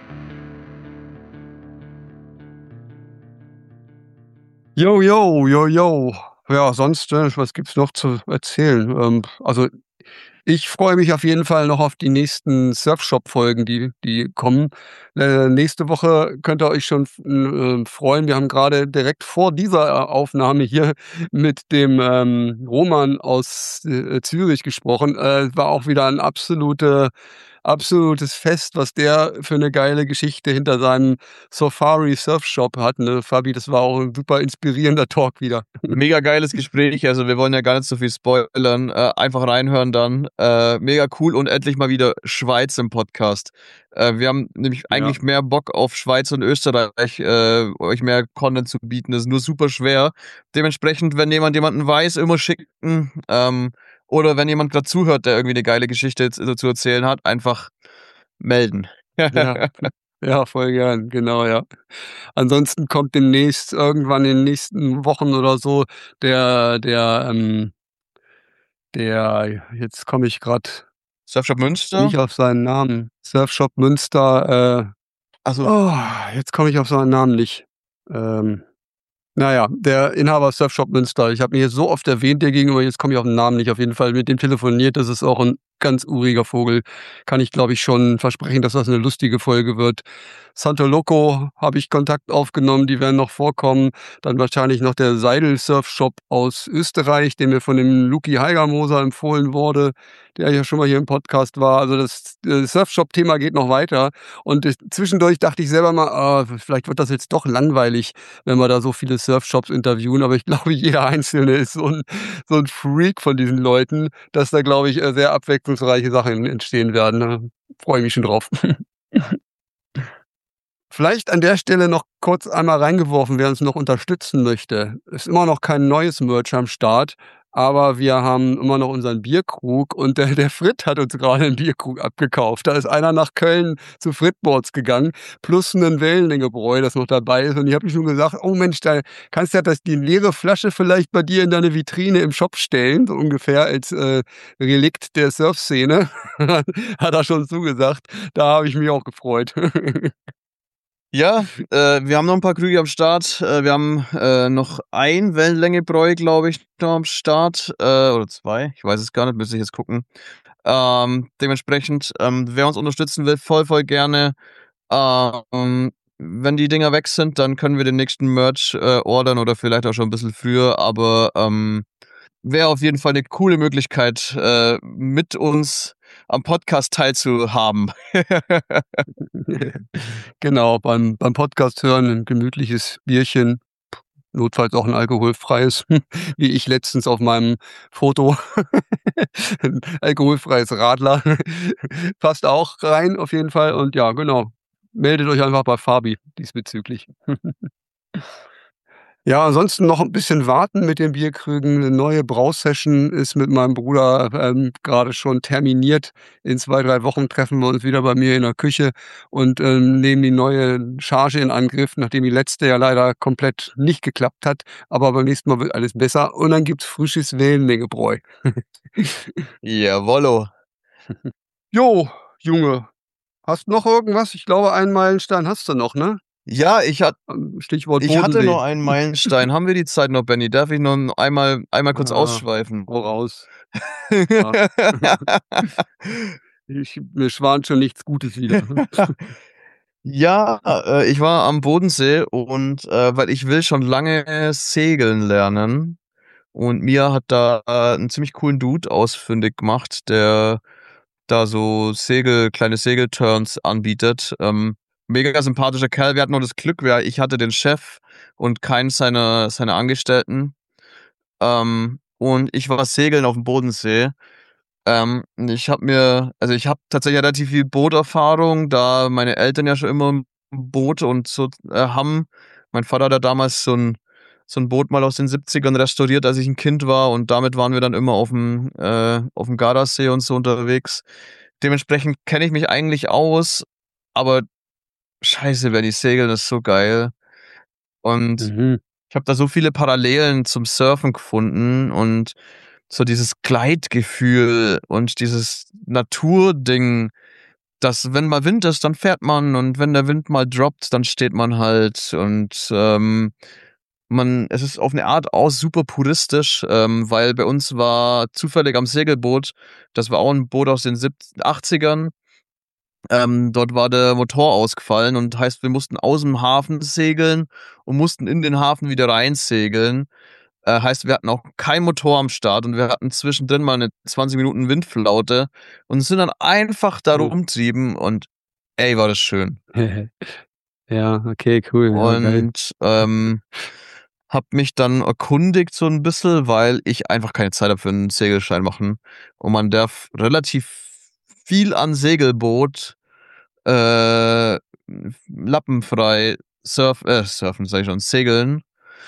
Yo, yo, yo, yo. Ja, sonst, äh, was gibt's noch zu erzählen? Ähm, also ich freue mich auf jeden Fall noch auf die nächsten Surfshop-Folgen, die, die kommen. Äh, nächste Woche könnt ihr euch schon äh, freuen. Wir haben gerade direkt vor dieser Aufnahme hier mit dem ähm, Roman aus äh, Zürich gesprochen. Äh, war auch wieder ein absolute, absolutes Fest, was der für eine geile Geschichte hinter seinem Safari Surfshop hat. Ne, Fabi, das war auch ein super inspirierender Talk wieder. Mega geiles Gespräch, also wir wollen ja gar nicht so viel spoilern, äh, einfach reinhören dann. Äh, mega cool und endlich mal wieder Schweiz im Podcast. Äh, wir haben nämlich Ja. eigentlich mehr Bock auf Schweiz und Österreich, äh, euch mehr Content zu bieten, das ist nur super schwer. Dementsprechend, wenn jemand jemanden weiß, immer schicken. Ähm, oder wenn jemand gerade zuhört, der irgendwie eine geile Geschichte zu zu erzählen hat, einfach melden. Ja. Ja, voll gern, genau, ja. Ansonsten kommt demnächst irgendwann in den nächsten Wochen oder so der, der, ähm, der, jetzt komme ich gerade Surfshop Münster? nicht auf seinen Namen. Surfshop Münster, äh, Also oh, jetzt komme ich auf seinen Namen nicht. Ähm, naja, der Inhaber Surfshop Münster. Ich habe mich jetzt so oft erwähnt dir gegenüber, jetzt komme ich auf den Namen nicht. Auf jeden Fall mit dem telefoniert, das ist auch ein ganz uriger Vogel. Kann ich, glaube ich, schon versprechen, dass das eine lustige Folge wird. Santo Loco habe ich Kontakt aufgenommen, die werden noch vorkommen. Dann wahrscheinlich noch der Seidel Surf Shop aus Österreich, der mir von dem Luki Heigermoser empfohlen wurde, der ja schon mal hier im Podcast war. Also das äh, Surfshop-Thema geht noch weiter. Und ich, zwischendurch dachte ich selber mal, ah, vielleicht wird das jetzt doch langweilig, wenn wir da so viele Surfshops interviewen. Aber ich glaube, jeder Einzelne ist so ein, so ein Freak von diesen Leuten, dass da, glaube ich, sehr abwechslungsreiche Sachen entstehen werden. Da freue ich mich schon drauf. Vielleicht an der Stelle noch kurz einmal reingeworfen, wer uns noch unterstützen möchte. Ist immer noch kein neues Merch am Start, aber wir haben immer noch unseren Bierkrug und der, der Frit hat uns gerade einen Bierkrug abgekauft. Da ist einer nach Köln zu Fritboards gegangen, plus einen Wellenlängebräu, das noch dabei ist. Und ich habe schon gesagt, oh Mensch, da kannst du ja das, die leere Flasche vielleicht bei dir in deine Vitrine im Shop stellen, so ungefähr als äh, Relikt der Surfszene. Hat er schon zugesagt. Da habe ich mich auch gefreut. Ja, äh, wir haben noch ein paar Krüge am Start. Äh, wir haben äh, noch ein Wellenlängebräu, glaube ich, noch am Start. Äh, oder zwei, ich weiß es gar nicht, müsste ich jetzt gucken. Ähm, dementsprechend, ähm, wer uns unterstützen will, voll, voll gerne. Ähm, wenn die Dinger weg sind, dann können wir den nächsten Merch äh, ordern oder vielleicht auch schon ein bisschen früher. Aber ähm, wäre auf jeden Fall eine coole Möglichkeit, äh, mit uns am Podcast teilzuhaben. Genau, beim, beim Podcast hören ein gemütliches Bierchen, notfalls auch ein alkoholfreies, wie ich letztens auf meinem Foto. Ein alkoholfreies Radler. Passt auch rein auf jeden Fall. Und ja, genau. Meldet euch einfach bei Fabi diesbezüglich. Ja, ansonsten noch ein bisschen warten mit den Bierkrügen. Eine neue Brausession ist mit meinem Bruder ähm, gerade schon terminiert. In zwei, drei Wochen treffen wir uns wieder bei mir in der Küche und ähm, nehmen die neue Charge in Angriff, nachdem die letzte ja leider komplett nicht geklappt hat. Aber beim nächsten Mal wird alles besser. Und dann gibt's frisches Wellenlängebräu. Jawollo. Jo, Junge. Hast noch irgendwas? Ich glaube, einen Meilenstein hast du noch, ne? Ja, ich, hat, Stichwort ich hatte Bodensee. noch einen Meilenstein. Haben wir die Zeit noch, Benny? Darf ich noch einmal, einmal kurz Ah, ausschweifen? Hau raus. Ja. Ich, mir schwant schon nichts Gutes wieder. Ja, äh, ich war am Bodensee und äh, weil ich will schon lange segeln lernen und mir hat da äh, einen ziemlich coolen Dude ausfindig gemacht, der da so Segel, kleine Segelturns anbietet. Ähm, mega sympathischer Kerl. Wir hatten nur das Glück, weil ich hatte den Chef und keinen seiner, seiner Angestellten. Ähm, und ich war segeln auf dem Bodensee. Ähm, ich habe mir, also ich habe tatsächlich relativ viel Booterfahrung, da meine Eltern ja schon immer Boote und so äh, haben. Mein Vater hat ja damals so ein, so ein Boot mal aus den siebzigern restauriert, als ich ein Kind war, und damit waren wir dann immer auf dem, äh, auf dem Gardasee und so unterwegs. Dementsprechend kenne ich mich eigentlich aus, aber scheiße, wenn die segeln, ist so geil. Und Mhm. ich habe da so viele Parallelen zum Surfen gefunden und so dieses Gleitgefühl und dieses Naturding, dass wenn mal Wind ist, dann fährt man, und wenn der Wind mal droppt, dann steht man halt, und ähm, man, es ist auf eine Art auch super puristisch, ähm, weil bei uns war zufällig am Segelboot, das war auch ein Boot aus den achtzigern, ähm, dort war der Motor ausgefallen, und heißt, wir mussten aus dem Hafen segeln und mussten in den Hafen wieder rein segeln. Äh, heißt, wir hatten auch keinen Motor am Start, und wir hatten zwischendrin mal eine zwanzig Minuten Windflaute und sind dann einfach da Oh. rumtrieben, und ey, war das schön. Ja, okay, cool. Ja, geil. Und ähm, hab mich dann erkundigt so ein bisschen, weil ich einfach keine Zeit habe für einen Segelschein machen. Und man darf relativ viel an Segelboot äh, lappenfrei surf, äh, surfen, sag ich schon, segeln.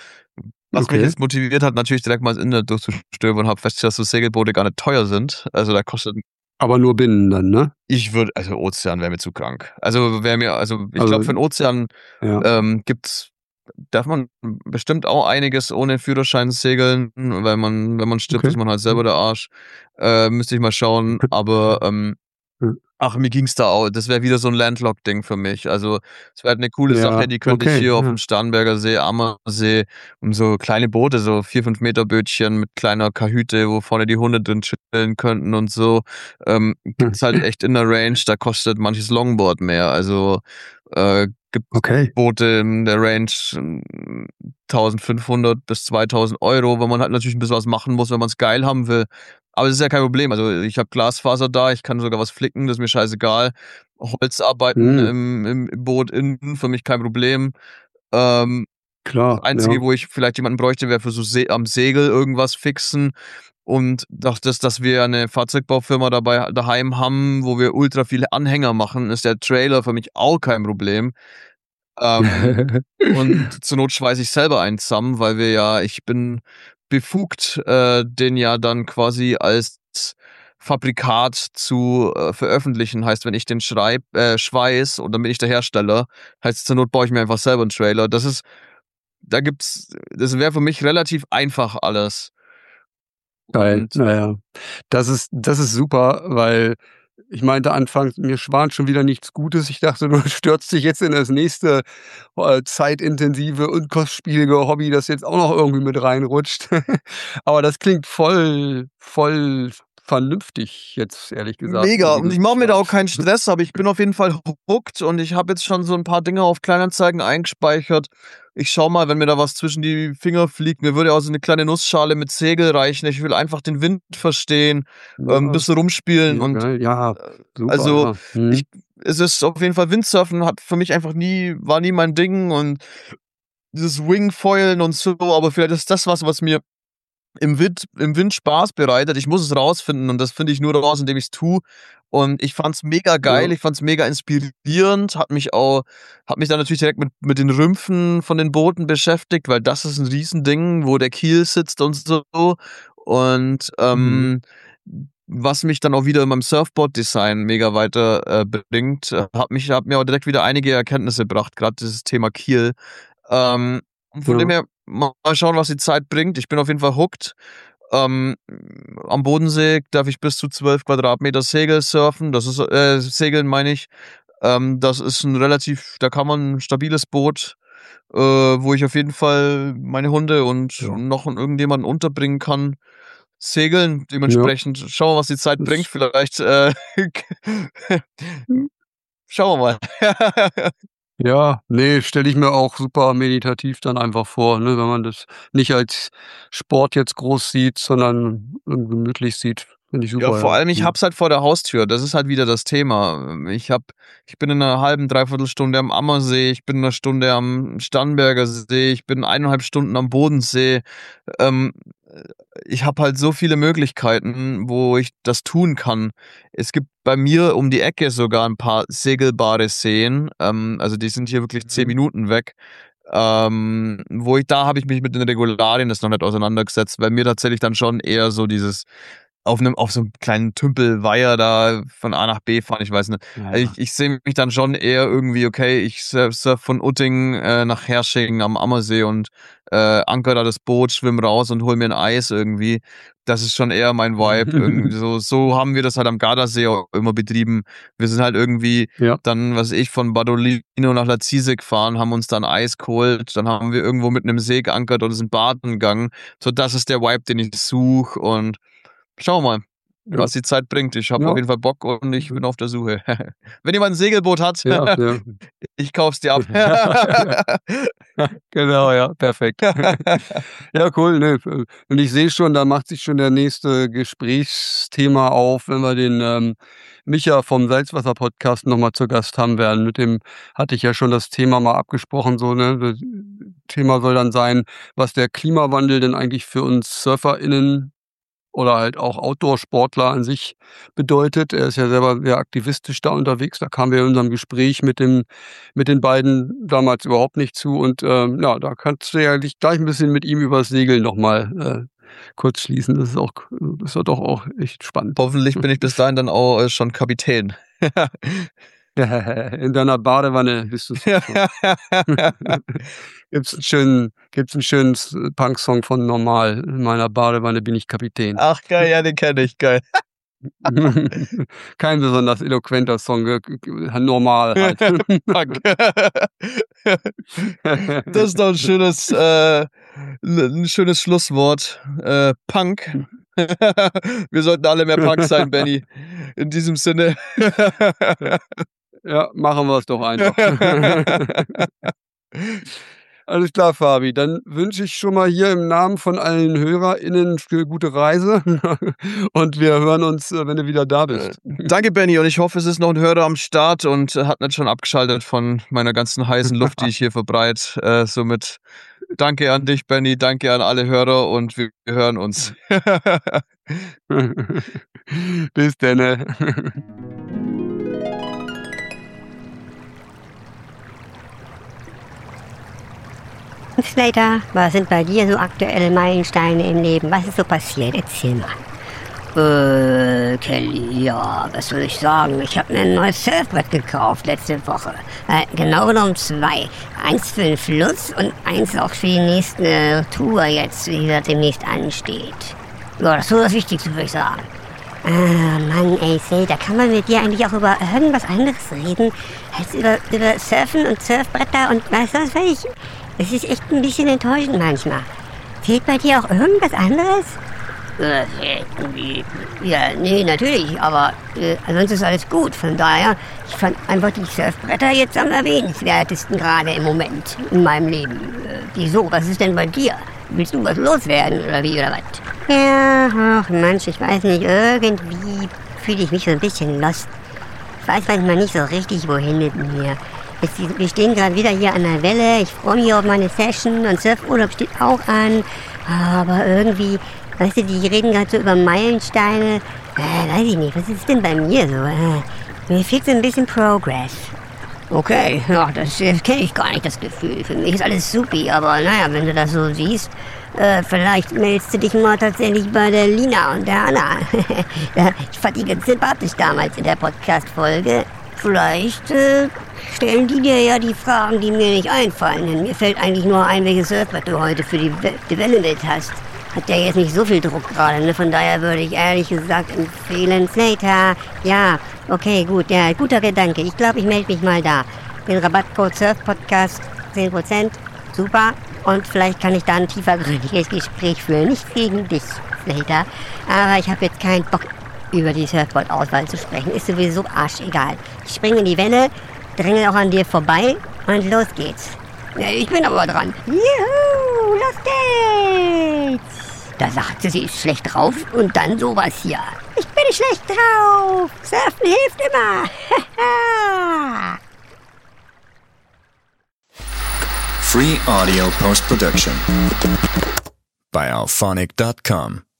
Was mich Okay. jetzt motiviert hat, natürlich direkt mal ins Internet durchzustöbern und habe festgestellt, dass so Segelboote gar nicht teuer sind. Also da kostet, Aber nur binnen dann, ne? ich würde, also Ozean wäre mir zu krank. Also wäre mir, also ich Also, glaube, für den Ozean ja. ähm, gibt's, darf man bestimmt auch einiges ohne Führerschein segeln, weil man, wenn man stirbt, Okay. ist man halt selber der Arsch. Äh, müsste ich mal schauen. Aber ähm, Hm. ach, mir ging's da auch. Das wäre wieder so ein Landlocked-Ding für mich. Also, es wäre halt eine coole Sache, Ja, die könnte ich okay. hier auf Ja. dem Starnberger See, Ammersee, um so kleine Boote, so vier, fünf Meter Bötchen mit kleiner Kahüte, wo vorne die Hunde drin chillen könnten und so. Ähm, gibt's halt echt in der Range, da kostet manches Longboard mehr. Also, äh, gibt Okay. Boote in der Range ähm, eintausendfünfhundert bis zweitausend Euro, weil man halt natürlich ein bisschen was machen muss, wenn man es geil haben will. Aber es ist ja kein Problem. Also ich habe Glasfaser da, ich kann sogar was flicken, das ist mir scheißegal. Holzarbeiten Hm, im, im Boot innen, für mich kein Problem. Ähm, das klar, Einzige, ja. wo ich vielleicht jemanden bräuchte, wäre für so Se am Segel irgendwas fixen. Und doch das, dass wir eine Fahrzeugbaufirma dabei daheim haben, wo wir ultra viele Anhänger machen, ist der Trailer für mich auch kein Problem. Ähm, und zur Not schweiße ich selber einen zusammen, weil wir ja, ich bin befugt, äh, den ja dann quasi als Fabrikat zu äh, veröffentlichen. Heißt, wenn ich den schreib, äh, schweiß, und dann bin ich der Hersteller, heißt, zur Not baue ich mir einfach selber einen Trailer. Das ist, da gibt's, das wäre für mich relativ einfach alles. Geil, Und naja. Das ist, das ist super, weil ich meinte anfangs, mir schwant schon wieder nichts Gutes. Ich dachte, du stürzt dich jetzt in das nächste äh, zeitintensive und kostspielige Hobby, das jetzt auch noch irgendwie mit reinrutscht. Aber das klingt voll, voll vernünftig jetzt, ehrlich gesagt, so mega. wie Und du ich es mache mir da auch beschreibst. keinen Stress, aber ich bin auf jeden Fall hooked, und ich habe jetzt schon so ein paar Dinge auf Kleinanzeigen eingespeichert. Ich schau mal, wenn mir da was zwischen die Finger fliegt. Mir würde auch so eine kleine Nussschale mit Segel reichen. Ich will einfach den Wind verstehen, ähm, ein Ja, bisschen rumspielen, ja, und geil. Ja, äh, super, also ja. Mhm. ich, es ist auf jeden Fall, Windsurfen hat für mich einfach nie, war nie mein Ding, und dieses Wingfoilen und so, aber vielleicht ist das was, was mir im Wind, im Wind Spaß bereitet. Ich muss es rausfinden, und das finde ich nur raus, indem ich es tue. Und ich fand's mega geil, Ja, ich fand's mega inspirierend, hat mich auch, hat mich dann natürlich direkt mit, mit den Rümpfen von den Booten beschäftigt, weil das ist ein Riesending, wo der Kiel sitzt und so. Und mhm. ähm, was mich dann auch wieder in meinem Surfboard-Design mega weiter äh, bringt, äh, hat mich, hat mir auch direkt wieder einige Erkenntnisse gebracht, gerade dieses Thema Kiel. Ähm, und von dem Ja, her, mal schauen, was die Zeit bringt. Ich bin auf jeden Fall hooked. Ähm, am Bodensee darf ich bis zu zwölf Quadratmeter Segel surfen. Das ist, äh, Segeln meine ich. Ähm, das ist ein relativ, da kann man ein stabiles Boot, äh, wo ich auf jeden Fall meine Hunde und ja, noch irgendjemanden unterbringen kann. Segeln, ja. dementsprechend schauen wir, was die Zeit bringt. Das, Vielleicht, äh, schauen wir mal. ja, nee, stelle ich mir auch super meditativ dann einfach vor, ne, wenn man das nicht als Sport jetzt groß sieht, sondern irgendwie gemütlich sieht. Finde ich Ja, super, vor ja. allem, ich Mhm. hab's halt vor der Haustür. Das ist halt wieder das Thema. Ich hab, ich bin in einer halben, dreiviertel Stunde am Ammersee, ich bin in einer Stunde am Starnberger See, ich bin eineinhalb Stunden am Bodensee. Ähm, ich habe halt so viele Möglichkeiten, wo ich das tun kann. Es gibt bei mir um die Ecke sogar ein paar segelbare Seen, ähm, also die sind hier wirklich zehn Minuten weg. Ähm, wo ich, da habe ich mich mit den Regularien das noch nicht auseinandergesetzt, weil mir tatsächlich dann schon eher so dieses auf einem, auf so einem kleinen Tümpelweiher da von A nach B fahren, ich weiß nicht. Ja, Also ich, ich sehe mich dann schon eher irgendwie, okay, ich surf, surf von Utting äh, nach Hersching am Ammersee und äh, anker da das Boot, schwimm raus und hol mir ein Eis irgendwie. Das ist schon eher mein Vibe. Irgendwie so, so haben wir das halt am Gardasee auch immer betrieben. Wir sind halt irgendwie ja. dann, was weiß ich, von Badolino nach Lazise gefahren, haben uns dann Eis geholt, dann haben wir irgendwo mitten im See geankert oder sind baden gegangen. So, das ist der Vibe, den ich suche, und schauen wir mal, Ja. was die Zeit bringt. Ich habe Ja. auf jeden Fall Bock und ich bin auf der Suche. Wenn jemand ein Segelboot hat, Ja, ja. ich kauf's dir ab. Genau, ja, perfekt. Ja, cool. Ne. Und ich sehe schon, da macht sich schon der nächste Gesprächsthema auf, wenn wir den ähm, Micha vom Salzwasser-Podcast nochmal zu Gast haben werden. Mit dem hatte ich ja schon das Thema mal abgesprochen. So, ne? Das Thema soll dann sein, was der Klimawandel denn eigentlich für uns SurferInnen oder halt auch Outdoor-Sportler an sich bedeutet. Er ist ja selber sehr aktivistisch da unterwegs. Da kamen wir in unserem Gespräch mit dem, mit den beiden damals überhaupt nicht zu. Und ähm, ja, da kannst du ja gleich ein bisschen mit ihm über das Segeln nochmal äh, kurz schließen. Das ist auch, das ist ja doch auch echt spannend. Hoffentlich bin ich bis dahin dann auch äh, schon Kapitän. In deiner Badewanne bist du. Gibt's einen schönen, gibt's einen schönen Punk-Song von Normal. In meiner Badewanne bin ich Kapitän. Ach geil, ja, den kenne ich, geil. Kein besonders eloquenter Song, normal halt. Das ist doch ein schönes, äh, ein schönes Schlusswort. Äh, Punk. Wir sollten alle mehr Punk sein, Benny. In diesem Sinne. Ja, machen wir es doch einfach. Alles klar, Fabi. Dann wünsche ich schon mal hier im Namen von allen HörerInnen eine gute Reise. Und wir hören uns, wenn du wieder da bist. Danke, Benny. Und ich hoffe, es ist noch ein Hörer am Start und hat nicht schon abgeschaltet von meiner ganzen heißen Luft, die ich hier verbreite. Äh, somit danke an dich, Benny. Danke an alle Hörer und wir hören uns. Bis dann. Slater, was sind bei dir so aktuelle Meilensteine im Leben? Was ist so passiert? Erzähl mal. Äh, Kelly, ja, was soll ich sagen? Ich habe mir ein neues Surfbrett gekauft letzte Woche. Äh, genau genommen zwei. Eins für den Fluss und eins auch für die nächste Tour jetzt, die da demnächst ansteht. Ja, das ist so das Wichtigste, würde ich sagen. Ah, Mann, ey, Slater, kann man mit dir eigentlich auch über irgendwas anderes reden, als über, über Surfen und Surfbretter und weißt du was, weil ich... Es ist echt ein bisschen enttäuschend manchmal. Fehlt bei dir auch irgendwas anderes? Äh, irgendwie. Ja, nee, natürlich, aber äh, ansonsten ist alles gut. Von daher, ich fand einfach die Surfbretter jetzt am erwähnenswertesten gerade im Moment in meinem Leben. Äh, wieso? Was ist denn bei dir? Willst du was loswerden oder wie oder was? Ja, ach Mensch, ich weiß nicht, irgendwie fühle ich mich so ein bisschen lost. Ich weiß manchmal nicht so richtig, wohin mit mir. Jetzt, wir stehen gerade wieder hier an der Welle, ich freue mich auf meine Session und Surfurlaub steht auch an, aber irgendwie, weißt du, die reden gerade so über Meilensteine, äh, weiß ich nicht, was ist denn bei mir so? Äh, mir fehlt so ein bisschen Progress. Okay, ja, das, das kenne ich gar nicht, das Gefühl. Für mich ist alles supi, aber naja, wenn du das so siehst, äh, vielleicht meldest du dich mal tatsächlich bei der Lina und der Anna. Ich fand die ganz sympathisch damals in der Podcast-Folge. Vielleicht äh, stellen die dir ja die Fragen, die mir nicht einfallen. Denn mir fällt eigentlich nur ein, welches Surfbrett du heute für die, We- die Welle mit hast. Hat ja jetzt nicht so viel Druck gerade, ne? Von daher würde ich ehrlich gesagt empfehlen, Slater. Ja, okay, gut, ja, guter Gedanke. Ich glaube, ich melde mich mal da. Den Rabattcode Surf-Podcast zehn Prozent. Super. Und vielleicht kann ich da ein tiefergründiges Gespräch führen. Nichts gegen dich, Slater. Aber ich habe jetzt keinen Bock, über die Surfboard-Auswahl zu sprechen. Ist sowieso arschegal. Ich springe in die Welle, dränge auch an dir vorbei und los geht's. Ja, ich bin aber dran. Juhu, los geht's. Da sagte sie, ist schlecht drauf und dann sowas hier. Ich bin schlecht drauf. Surfen hilft immer. Free Audio Post Production. bei auphonic dot com.